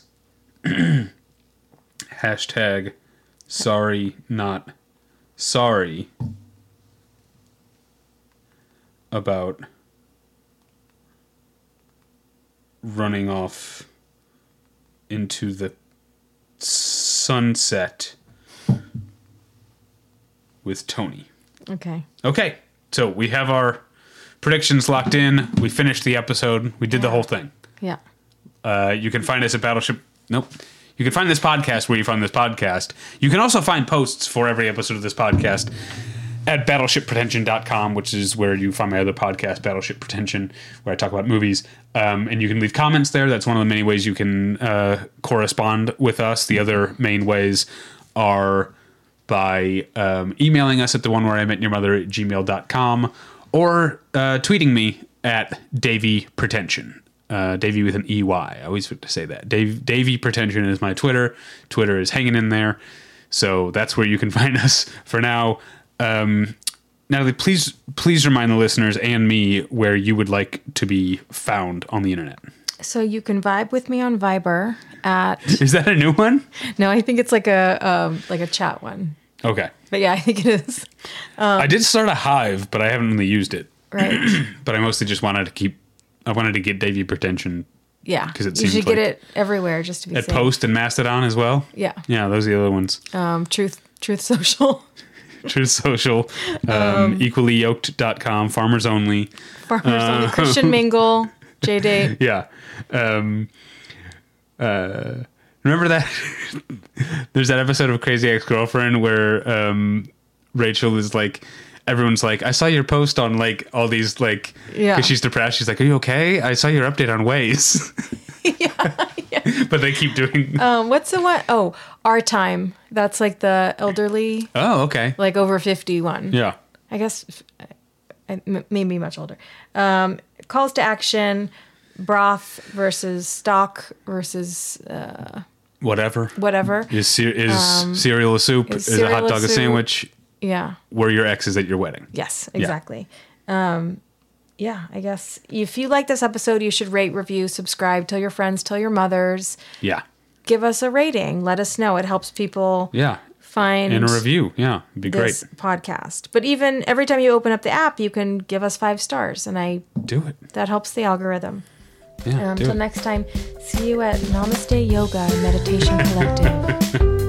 Speaker 1: hashtag sorry not sorry about running off into the sunset with Tony.
Speaker 2: Okay.
Speaker 1: Okay, so we have our predictions locked in. We finished the episode. We did the whole thing.
Speaker 2: Yeah.
Speaker 1: You can find us at Battleship... Nope. You can find this podcast where you find this podcast. You can also find posts for every episode of this podcast at battleshippretension.com, which is where you find my other podcast, Battleship Pretension, where I talk about movies. And you can leave comments there. That's one of the many ways you can correspond with us. The other main ways are by emailing us at the one where I met your mother at gmail.com or tweeting me at Davey Pretension. Davey with an EY. I always forget to say that. Davey Pretension is my Twitter. Twitter is hanging in there. So that's where you can find us for now. Natalie, please remind the listeners and me where you would like to be found on the internet.
Speaker 2: So you can vibe with me on Viber at...
Speaker 1: Is that a new one?
Speaker 2: No, I think it's like a chat one.
Speaker 1: Okay.
Speaker 2: But yeah, I think it is.
Speaker 1: I did start a Hive, but I haven't really used it.
Speaker 2: Right.
Speaker 1: But I mostly just wanted to get Davey Pretension.
Speaker 2: Yeah.
Speaker 1: Because it
Speaker 2: you
Speaker 1: seems
Speaker 2: should
Speaker 1: like
Speaker 2: get it everywhere just to be
Speaker 1: at
Speaker 2: safe.
Speaker 1: Post and Mastodon as well.
Speaker 2: Yeah.
Speaker 1: Yeah, those are the other ones.
Speaker 2: Truth Social.
Speaker 1: Truth Social, equallyyoked.com, Farmers Only.
Speaker 2: Farmers Only. Christian Mingle. J-Date.
Speaker 1: Yeah. Remember that? There's that episode of Crazy Ex-Girlfriend where Rachel is like, everyone's like, I saw your post on like all these like, because she's depressed. She's like, are you okay? I saw your update on Waze. Yeah. But they keep doing.
Speaker 2: What's the one? Oh, Our Time. That's like the elderly.
Speaker 1: Oh, okay.
Speaker 2: Like over 50 one.
Speaker 1: Yeah.
Speaker 2: I guess maybe much older. Calls to action, broth versus stock versus
Speaker 1: whatever.
Speaker 2: Is
Speaker 1: cereal a soup? Is a hot dog a sandwich?
Speaker 2: Yeah.
Speaker 1: Were your exes at your wedding?
Speaker 2: Yes, exactly. Yeah, I guess if you like this episode, you should rate, review, subscribe, tell your friends, tell your mothers.
Speaker 1: Yeah.
Speaker 2: Give us a rating. Let us know. It helps people find
Speaker 1: and a review. Yeah, it'd be
Speaker 2: this podcast. But even every time you open up the app, you can give us 5 stars, and I
Speaker 1: do it.
Speaker 2: That helps the algorithm.
Speaker 1: Yeah.
Speaker 2: Until next time, see you at Namaste Yoga Meditation Collective.